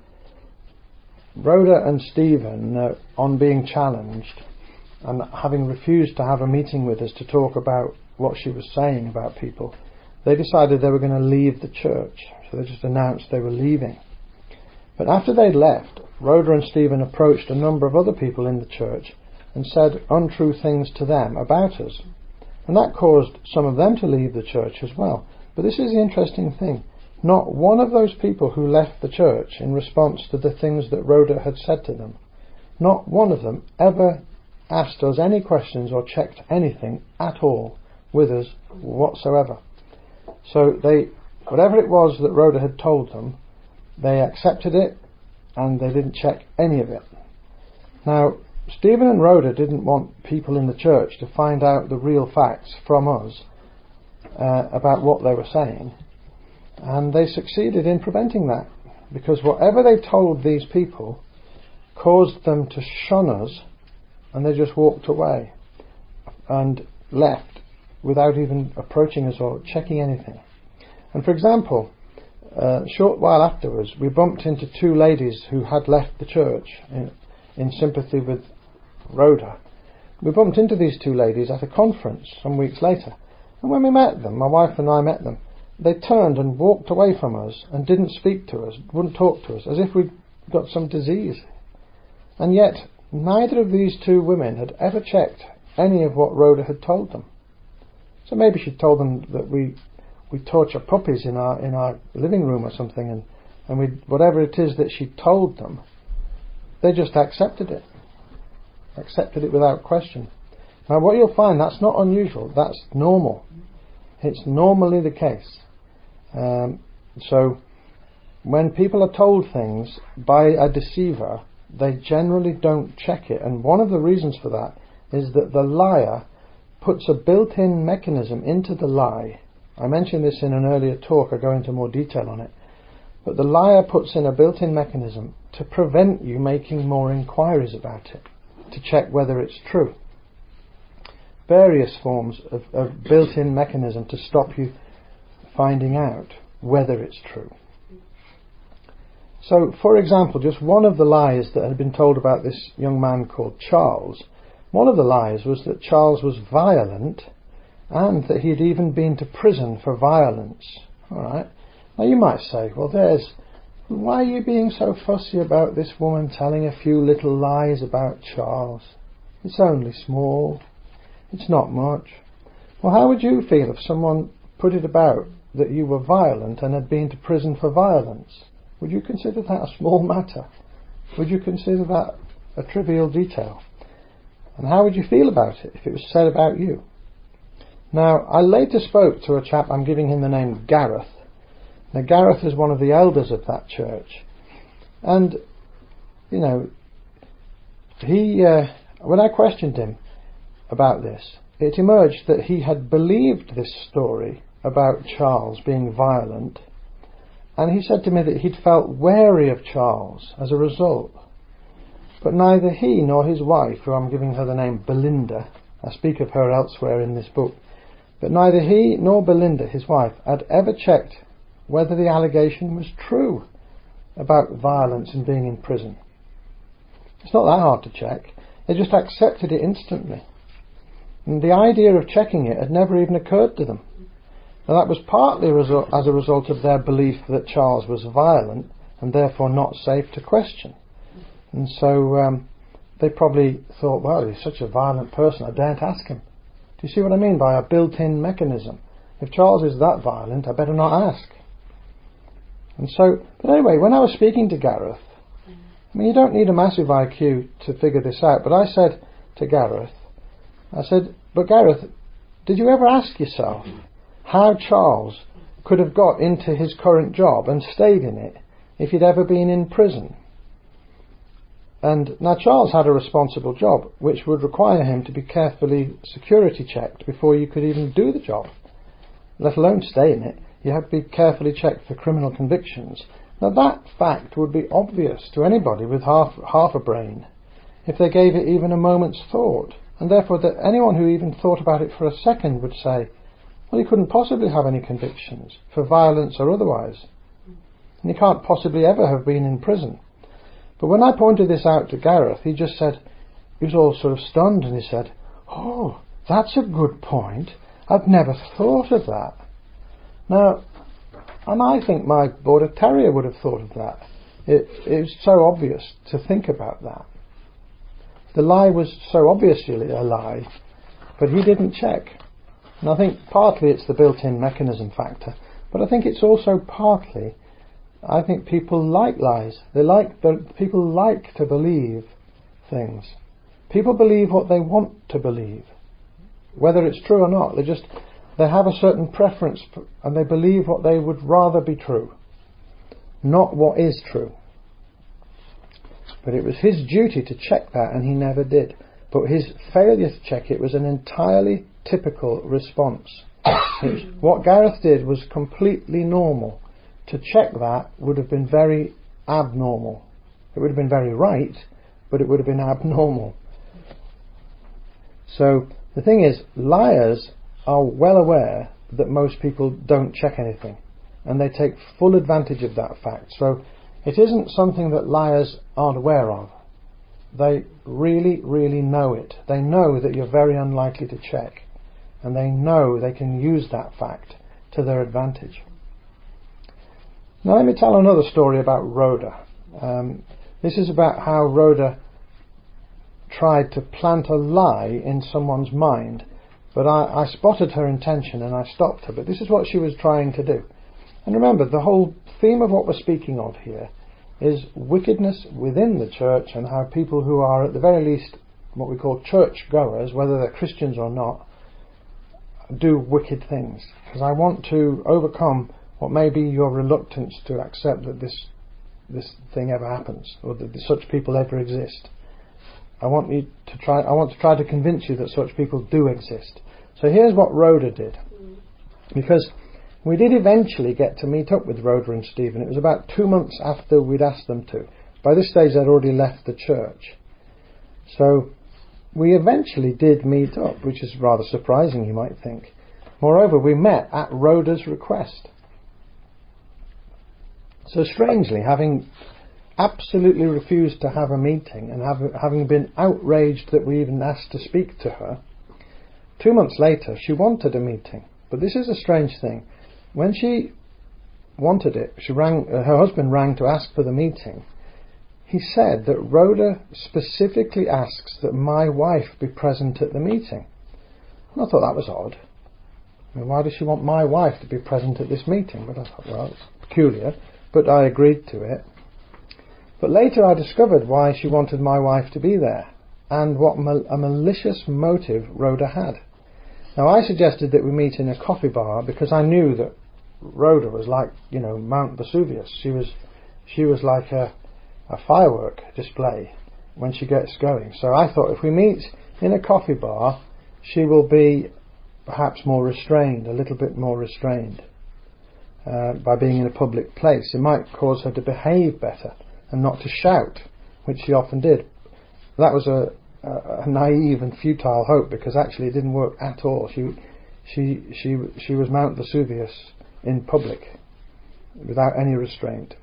Rhoda and Stephen, uh, on being challenged and having refused to have a meeting with us to talk about what she was saying about people, they decided they were going to leave the church. So they just announced they were leaving. But after they'd left, Rhoda and Stephen approached a number of other people in the church and said untrue things to them about us. And that caused some of them to leave the church as well. But this is the interesting thing. Not one of those people who left the church in response to the things that Rhoda had said to them, not one of them ever asked us any questions or checked anything at all with us whatsoever. So they, whatever it was that Rhoda had told them, they accepted it and they didn't check any of it. Now, Stephen and Rhoda didn't want people in the church to find out the real facts from us uh, about what they were saying, and they succeeded in preventing that, because whatever they told these people caused them to shun us, and they just walked away and left without even approaching us or checking anything. And for example, Uh, a short while afterwards, we bumped into two ladies who had left the church in, in sympathy with Rhoda. We bumped into these two ladies at a conference some weeks later, and when we met them, my wife and I met them, they turned and walked away from us and didn't speak to us, wouldn't talk to us, as if we'd got some disease. And yet, neither of these two women had ever checked any of what Rhoda had told them. So maybe she told them that we we torture puppies in our in our living room or something, and and we whatever it is that she told them, they just accepted it, accepted it without question. Now, what you'll find, that's not unusual. That's normal. It's normally the case. Um, so, when people are told things by a deceiver, they generally don't check it, and one of the reasons for that is that the liar puts a built-in mechanism into the lie. I mentioned this in an earlier talk. I go into more detail on it. But the liar puts in a built-in mechanism to prevent you making more inquiries about it, to check whether it's true. Various forms of, of built-in mechanism to stop you finding out whether it's true. So, for example, just one of the lies that had been told about this young man called Charles, one of the lies was that Charles was violent and that he had even been to prison for violence. All right. Now you might say, well, there's, why are you being so fussy about this woman telling a few little lies about Charles? It's only small. It's not much. Well, how would you feel if someone put it about that you were violent and had been to prison for violence? Would you consider that a small matter? Would you consider that a trivial detail? And how would you feel about it if it was said about you? Now, I later spoke to a chap, I'm giving him the name Gareth. Now, Gareth is one of the elders of that church. And, you know, he, uh, when I questioned him about this, it emerged that he had believed this story about Charles being violent, and he said to me that he'd felt wary of Charles as a result. But neither he nor his wife, who I'm giving her the name Belinda, I speak of her elsewhere in this book, but neither he nor Belinda, his wife, had ever checked whether the allegation was true about violence and being in prison. It's not that hard to check. They just accepted it instantly. And the idea of checking it had never even occurred to them. Now, that was partly as a result of their belief that Charles was violent and therefore not safe to question. And so um, they probably thought, well, he's such a violent person, I daren't ask him. Do you see what I mean by a built-in mechanism? If Charles is that violent, I better not ask. And so, but anyway, when I was speaking to Gareth, I mean, you don't need a massive I Q to figure this out, but I said to Gareth, I said, but Gareth, did you ever ask yourself how Charles could have got into his current job and stayed in it if he'd ever been in prison? And now Charles had a responsible job, which would require him to be carefully security checked before you could even do the job, let alone stay in it. You had to be carefully checked for criminal convictions, Now that fact would be obvious to anybody with half, half a brain, if they gave it even a moment's thought, and therefore that anyone who even thought about it for a second would say, well, he couldn't possibly have any convictions, for violence or otherwise, and he can't possibly ever have been in prison. But when I pointed this out to Gareth, he just said, he was all sort of stunned, and he said, oh, that's a good point. I've never thought of that. Now, and I think my Border Terrier would have thought of that. It, it was so obvious to think about that. The lie was so obviously a lie, but he didn't check. And I think partly it's the built-in mechanism factor, but I think it's also partly, I think people like lies. They like the, people like to believe things. People believe what they want to believe, whether it's true or not. They just they have a certain preference, and they believe what they would rather be true, not what is true. But it was his duty to check that, and he never did. But his failure to check it was an entirely typical response. Was, what Gareth did was completely normal. To check that would have been very abnormal. It would have been very right, but it would have been abnormal. So the thing is, liars are well aware that most people don't check anything, and they take full advantage of that fact. So it isn't something that liars aren't aware of. They really, really know it. They know that you're very unlikely to check, and they know they can use that fact to their advantage. Now let me tell another story about Rhoda. Um, this is about how Rhoda tried to plant a lie in someone's mind, but I, I spotted her intention and I stopped her. But this is what she was trying to do. And remember, the whole theme of what we're speaking of here is wickedness within the church, and how people who are at the very least what we call church goers, whether they're Christians or not, do wicked things. Because I want to overcome what may be your reluctance to accept that this this thing ever happens, or that such people ever exist. I want you to try. I want to try to convince you that such people do exist. So here's what Rhoda did, because we did eventually get to meet up with Rhoda and Stephen. It was about two months after we'd asked them to. By this stage, they'd already left the church. So we eventually did meet up, which is rather surprising, you might think. Moreover, we met at Rhoda's request. So strangely, having absolutely refused to have a meeting, and have, having been outraged that we even asked to speak to her, two months later she wanted a meeting. But this is a strange thing. When she wanted it, she rang, uh, her husband rang to ask for the meeting. He said that Rhoda specifically asks that my wife be present at the meeting. And I thought that was odd. I mean, why does she want my wife to be present at this meeting? But I thought, well, it's peculiar, but I agreed to it. But later I discovered why she wanted my wife to be there, and what mal- a malicious motive Rhoda had. Now I suggested that we meet in a coffee bar, because I knew that Rhoda was like, you know, Mount Vesuvius. She was, she was like a, a firework display when she gets going. So I thought, if we meet in a coffee bar, she will be perhaps more restrained, a little bit more restrained, uh, by being in a public place. It might cause her to behave better and not to shout, which she often did. That was a, a, a naive and futile hope, because actually it didn't work at all. She, she, she, she was Mount Vesuvius in public, without any restraint.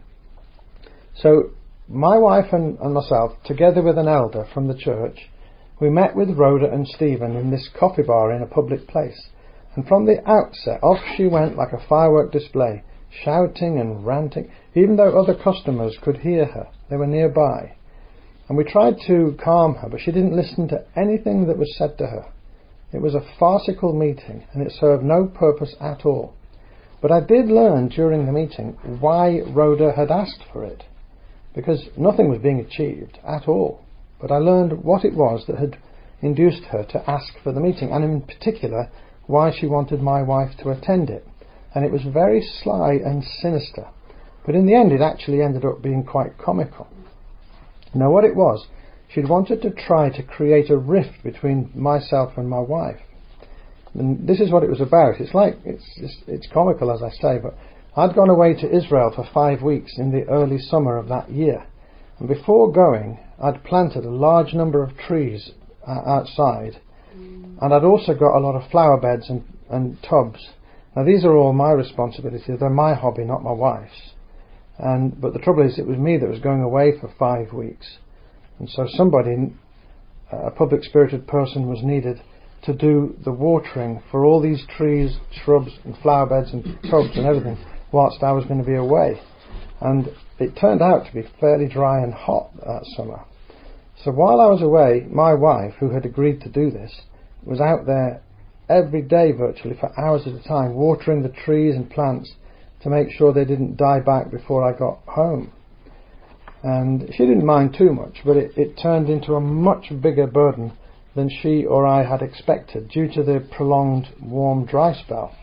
So my wife and, and myself, together with an elder from the church, we met with Rhoda and Stephen in this coffee bar in a public place. And from the outset, off she went like a firework display, shouting and ranting, even though other customers could hear her. They were nearby. And we tried to calm her, but she didn't listen to anything that was said to her. It was a farcical meeting, and it served no purpose at all. But I did learn during the meeting why Rhoda had asked for it, because nothing was being achieved at all. But I learned what it was that had induced her to ask for the meeting, and in particular why she wanted my wife to attend it. And it was very sly and sinister, but in the end it actually ended up being quite comical. Now what it was, she'd wanted to try to create a rift between myself and my wife. And this is what it was about. It's like, it's, it's, it's comical, as I say, but I'd gone away to Israel for five weeks in the early summer of that year, and before going I'd planted a large number of trees uh, outside, and I'd also got a lot of flower beds and, and tubs. Now these are all my responsibility, they're my hobby, not my wife's. And but the trouble is, it was me that was going away for five weeks, and so somebody, a public spirited person, was needed to do the watering for all these trees, shrubs and flower beds and tubs and everything whilst I was going to be away. And it turned out to be fairly dry and hot that summer. So while I was away, my wife, who had agreed to do this, was out there every day virtually for hours at a time, watering the trees and plants to make sure they didn't die back before I got home. And she didn't mind too much, but it, it turned into a much bigger burden than she or I had expected due to the prolonged warm dry spell.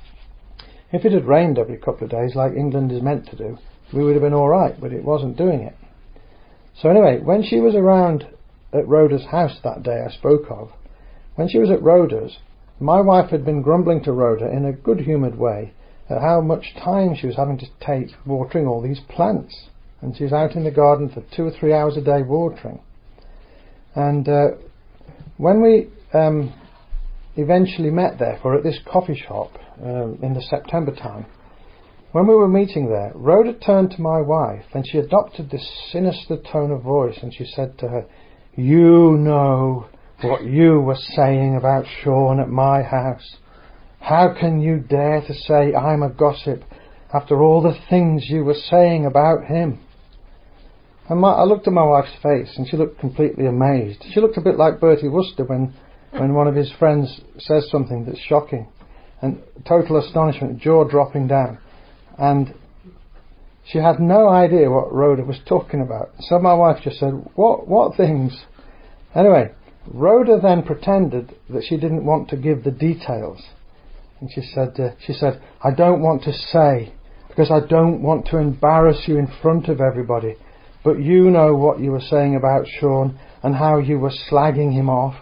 If it had rained every couple of days like England is meant to do, we would have been all right, but it wasn't doing it. So anyway, when she was around at Rhoda's house that day I spoke of, when she was at Rhoda's, my wife had been grumbling to Rhoda in a good-humoured way at how much time she was having to take watering all these plants. And she was out in the garden for two or three hours a day watering. And uh, when we um, eventually met there, for at this coffee shop um, in the September time, when we were meeting there, Rhoda turned to my wife and she adopted this sinister tone of voice, and she said to her, "You know what you were saying about Sean at my house. How can you dare to say I'm a gossip after all the things you were saying about him?" And my, I looked at my wife's face and she looked completely amazed. She looked a bit like Bertie Wooster when, when one of his friends says something that's shocking, and total astonishment, jaw dropping down. And she had no idea what Rhoda was talking about. So my wife just said, what what things? Anyway, Rhoda then pretended that she didn't want to give the details. And she said, uh, she said, "I don't want to say, because I don't want to embarrass you in front of everybody. But you know what you were saying about Sean and how you were slagging him off."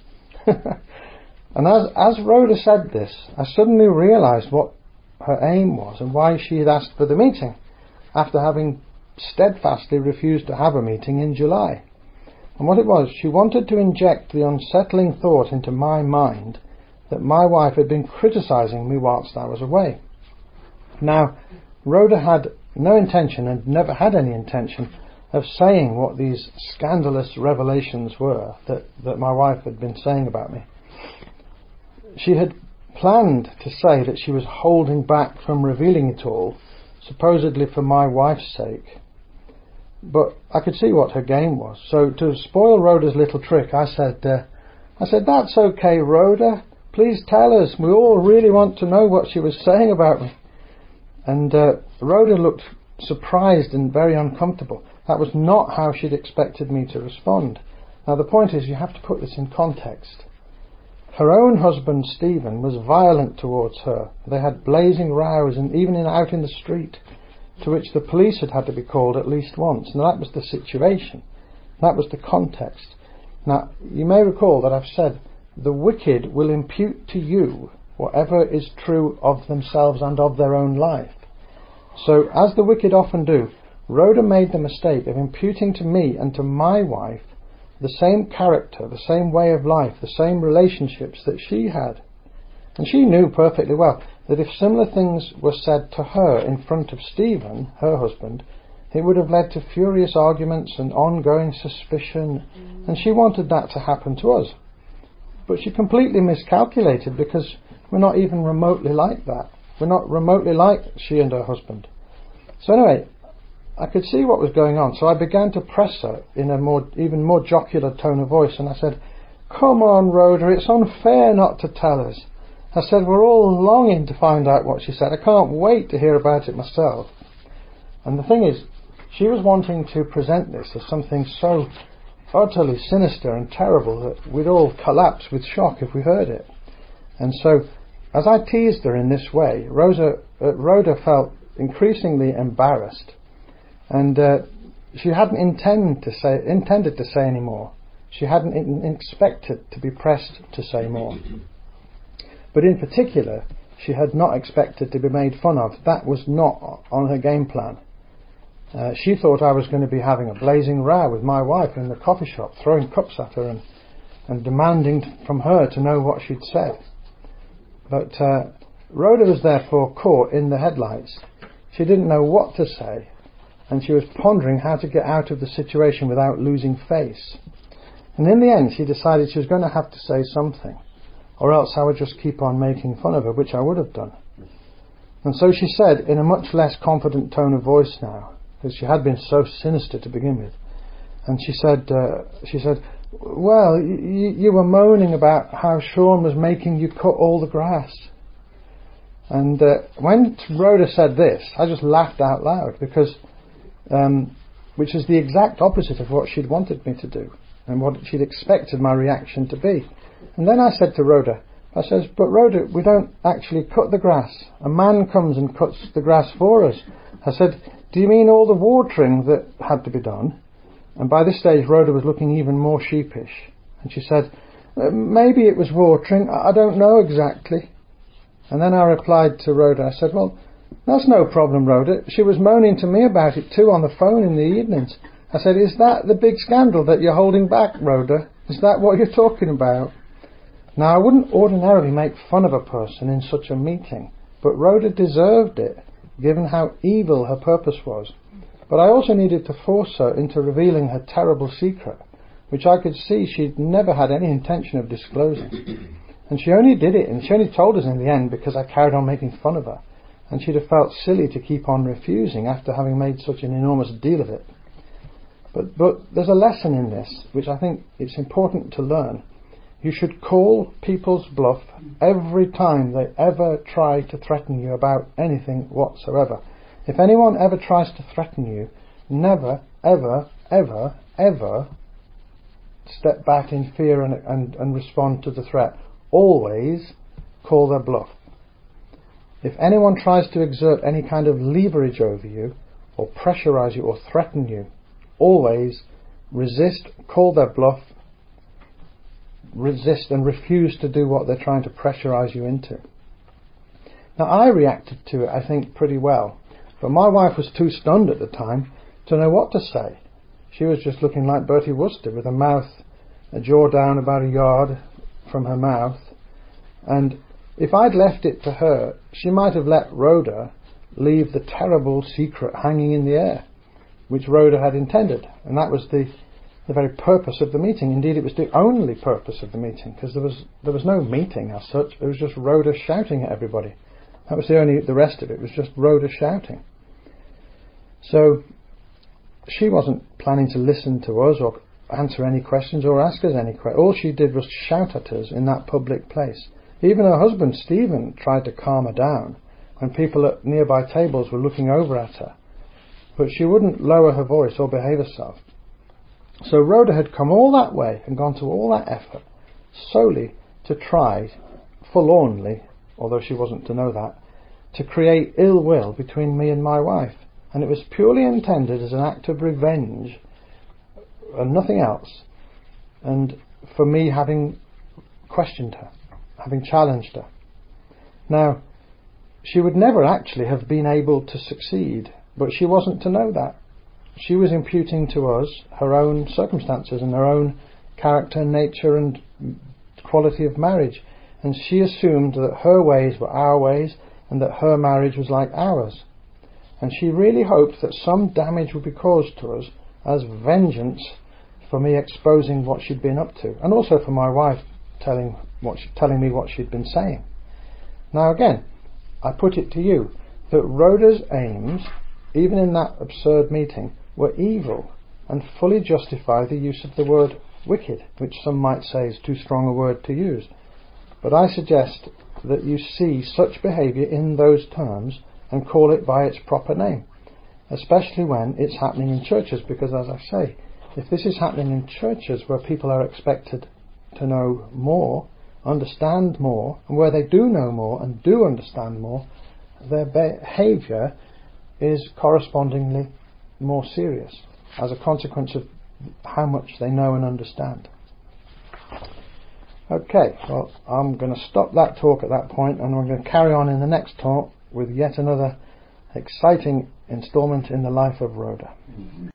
And as, as Rhoda said this, I suddenly realised what her aim was and why she had asked for the meeting, after having steadfastly refused to have a meeting in July. And what it was, she wanted to inject the unsettling thought into my mind that my wife had been criticising me whilst I was away. Now, Rhoda had no intention, and never had any intention, of saying what these scandalous revelations were that, that my wife had been saying about me. She had planned to say that she was holding back from revealing it all, supposedly for my wife's sake. But I could see what her game was. So to spoil Rhoda's little trick, I said, uh, I said, "That's okay, Rhoda. Please tell us. We all really want to know what she was saying about me." And uh, Rhoda looked surprised and very uncomfortable. That was not how she'd expected me to respond. Now the point is, you have to put this in context. Her own husband, Stephen, was violent towards her. They had blazing rows, and even in, out in the street, to which the police had had to be called at least once. And that was the situation. That was the context. Now, you may recall that I've said, the wicked will impute to you whatever is true of themselves and of their own life. So, as the wicked often do, Rhoda made the mistake of imputing to me and to my wife the same character, the same way of life, the same relationships that she had. And she knew perfectly well that if similar things were said to her in front of Stephen, her husband, it would have led to furious arguments and ongoing suspicion, and she wanted that to happen to us. But she completely miscalculated, because we're not even remotely like that. We're not remotely like she and her husband. So anyway, I could see what was going on, so I began to press her in a more, even more jocular tone of voice, and I said, "Come on, Rhoda, it's unfair not to tell us." I said, "We're all longing to find out what she said. I can't wait to hear about it myself." And the thing is, she was wanting to present this as something so utterly sinister and terrible that we'd all collapse with shock if we heard it. And so, as I teased her in this way, Rosa, uh, Rhoda felt increasingly embarrassed, and uh, she hadn't intend to say, intended to say any more. She hadn't in- expected to be pressed to say more. But in particular, she had not expected to be made fun of. That was not on her game plan. Uh, she thought I was going to be having a blazing row with my wife in the coffee shop, throwing cups at her and, and demanding from her to know what she'd said. But uh, Rhoda was therefore caught in the headlights. She didn't know what to say, and she was pondering how to get out of the situation without losing face. And in the end, she decided she was going to have to say something, or else I would just keep on making fun of her, which I would have done. And so she said, in a much less confident tone of voice now, because she had been so sinister to begin with, and she said, uh, she said, well, y- you were moaning about how Sean was making you cut all the grass. And uh, when Rhoda said this, I just laughed out loud, because, um, which is the exact opposite of what she'd wanted me to do, and what she'd expected my reaction to be. And then I said to Rhoda, I says, but Rhoda, we don't actually cut the grass. A man comes and cuts the grass for us. I said, do you mean all the watering that had to be done? And by this stage, Rhoda was looking even more sheepish. And she said, maybe it was watering. I don't know exactly. And then I replied to Rhoda, I said, well, that's no problem, Rhoda. She was moaning to me about it too on the phone in the evenings. I said, is that the big scandal that you're holding back, Rhoda? Is that what you're talking about? Now, I wouldn't ordinarily make fun of a person in such a meeting, but Rhoda deserved it, given how evil her purpose was. But I also needed to force her into revealing her terrible secret, which I could see she'd never had any intention of disclosing. And she only did it, and she only told us in the end because I carried on making fun of her, and she'd have felt silly to keep on refusing after having made such an enormous deal of it. But, but there's a lesson in this, which I think it's important to learn. You should call people's bluff every time they ever try to threaten you about anything whatsoever. If anyone ever tries to threaten you, never, ever, ever, ever step back in fear and, and, and respond to the threat. Always call their bluff. If anyone tries to exert any kind of leverage over you, or pressurize you, or threaten you, always resist, call their bluff, resist and refuse to do what they're trying to pressurize you into. Now, I reacted to it, I think, pretty well, but my wife was too stunned at the time to know what to say. She was just looking like Bertie Wooster, with a mouth, a jaw down about a yard from her mouth, and if I'd left it to her, she might have let Rhoda leave the terrible secret hanging in the air, which Rhoda had intended, and that was the the very purpose of the meeting. Indeed, it was the only purpose of the meeting, because there was there was no meeting as such. It was just Rhoda shouting at everybody. That was the only the rest of it was just Rhoda shouting. So she wasn't planning to listen to us or answer any questions or ask us any questions. All she did was shout at us in that public place. Even her husband Stephen tried to calm her down when people at nearby tables were looking over at her, but she wouldn't lower her voice or behave herself. So Rhoda had come all that way and gone to all that effort solely to try, forlornly, although she wasn't to know that, to create ill will between me and my wife. And it was purely intended as an act of revenge and nothing else, and for me having questioned her, having challenged her. Now, she would never actually have been able to succeed, but she wasn't to know that. She was imputing to us her own circumstances and her own character, nature and quality of marriage, and she assumed that her ways were our ways and that her marriage was like ours, and she really hoped that some damage would be caused to us as vengeance for me exposing what she'd been up to, and also for my wife telling what she, telling me what she'd been saying. Now again, I put it to you that Rhoda's aims, even in that absurd meeting, were evil and fully justify the use of the word wicked, which some might say is too strong a word to use. But I suggest that you see such behaviour in those terms and call it by its proper name, especially when it's happening in churches, because as I say, if this is happening in churches where people are expected to know more, understand more, and where they do know more and do understand more, their behaviour is correspondingly more serious as a consequence of how much they know and understand. Okay, well, I'm going to stop that talk at that point, and we're going to carry on in the next talk with yet another exciting instalment in the life of Rhoda.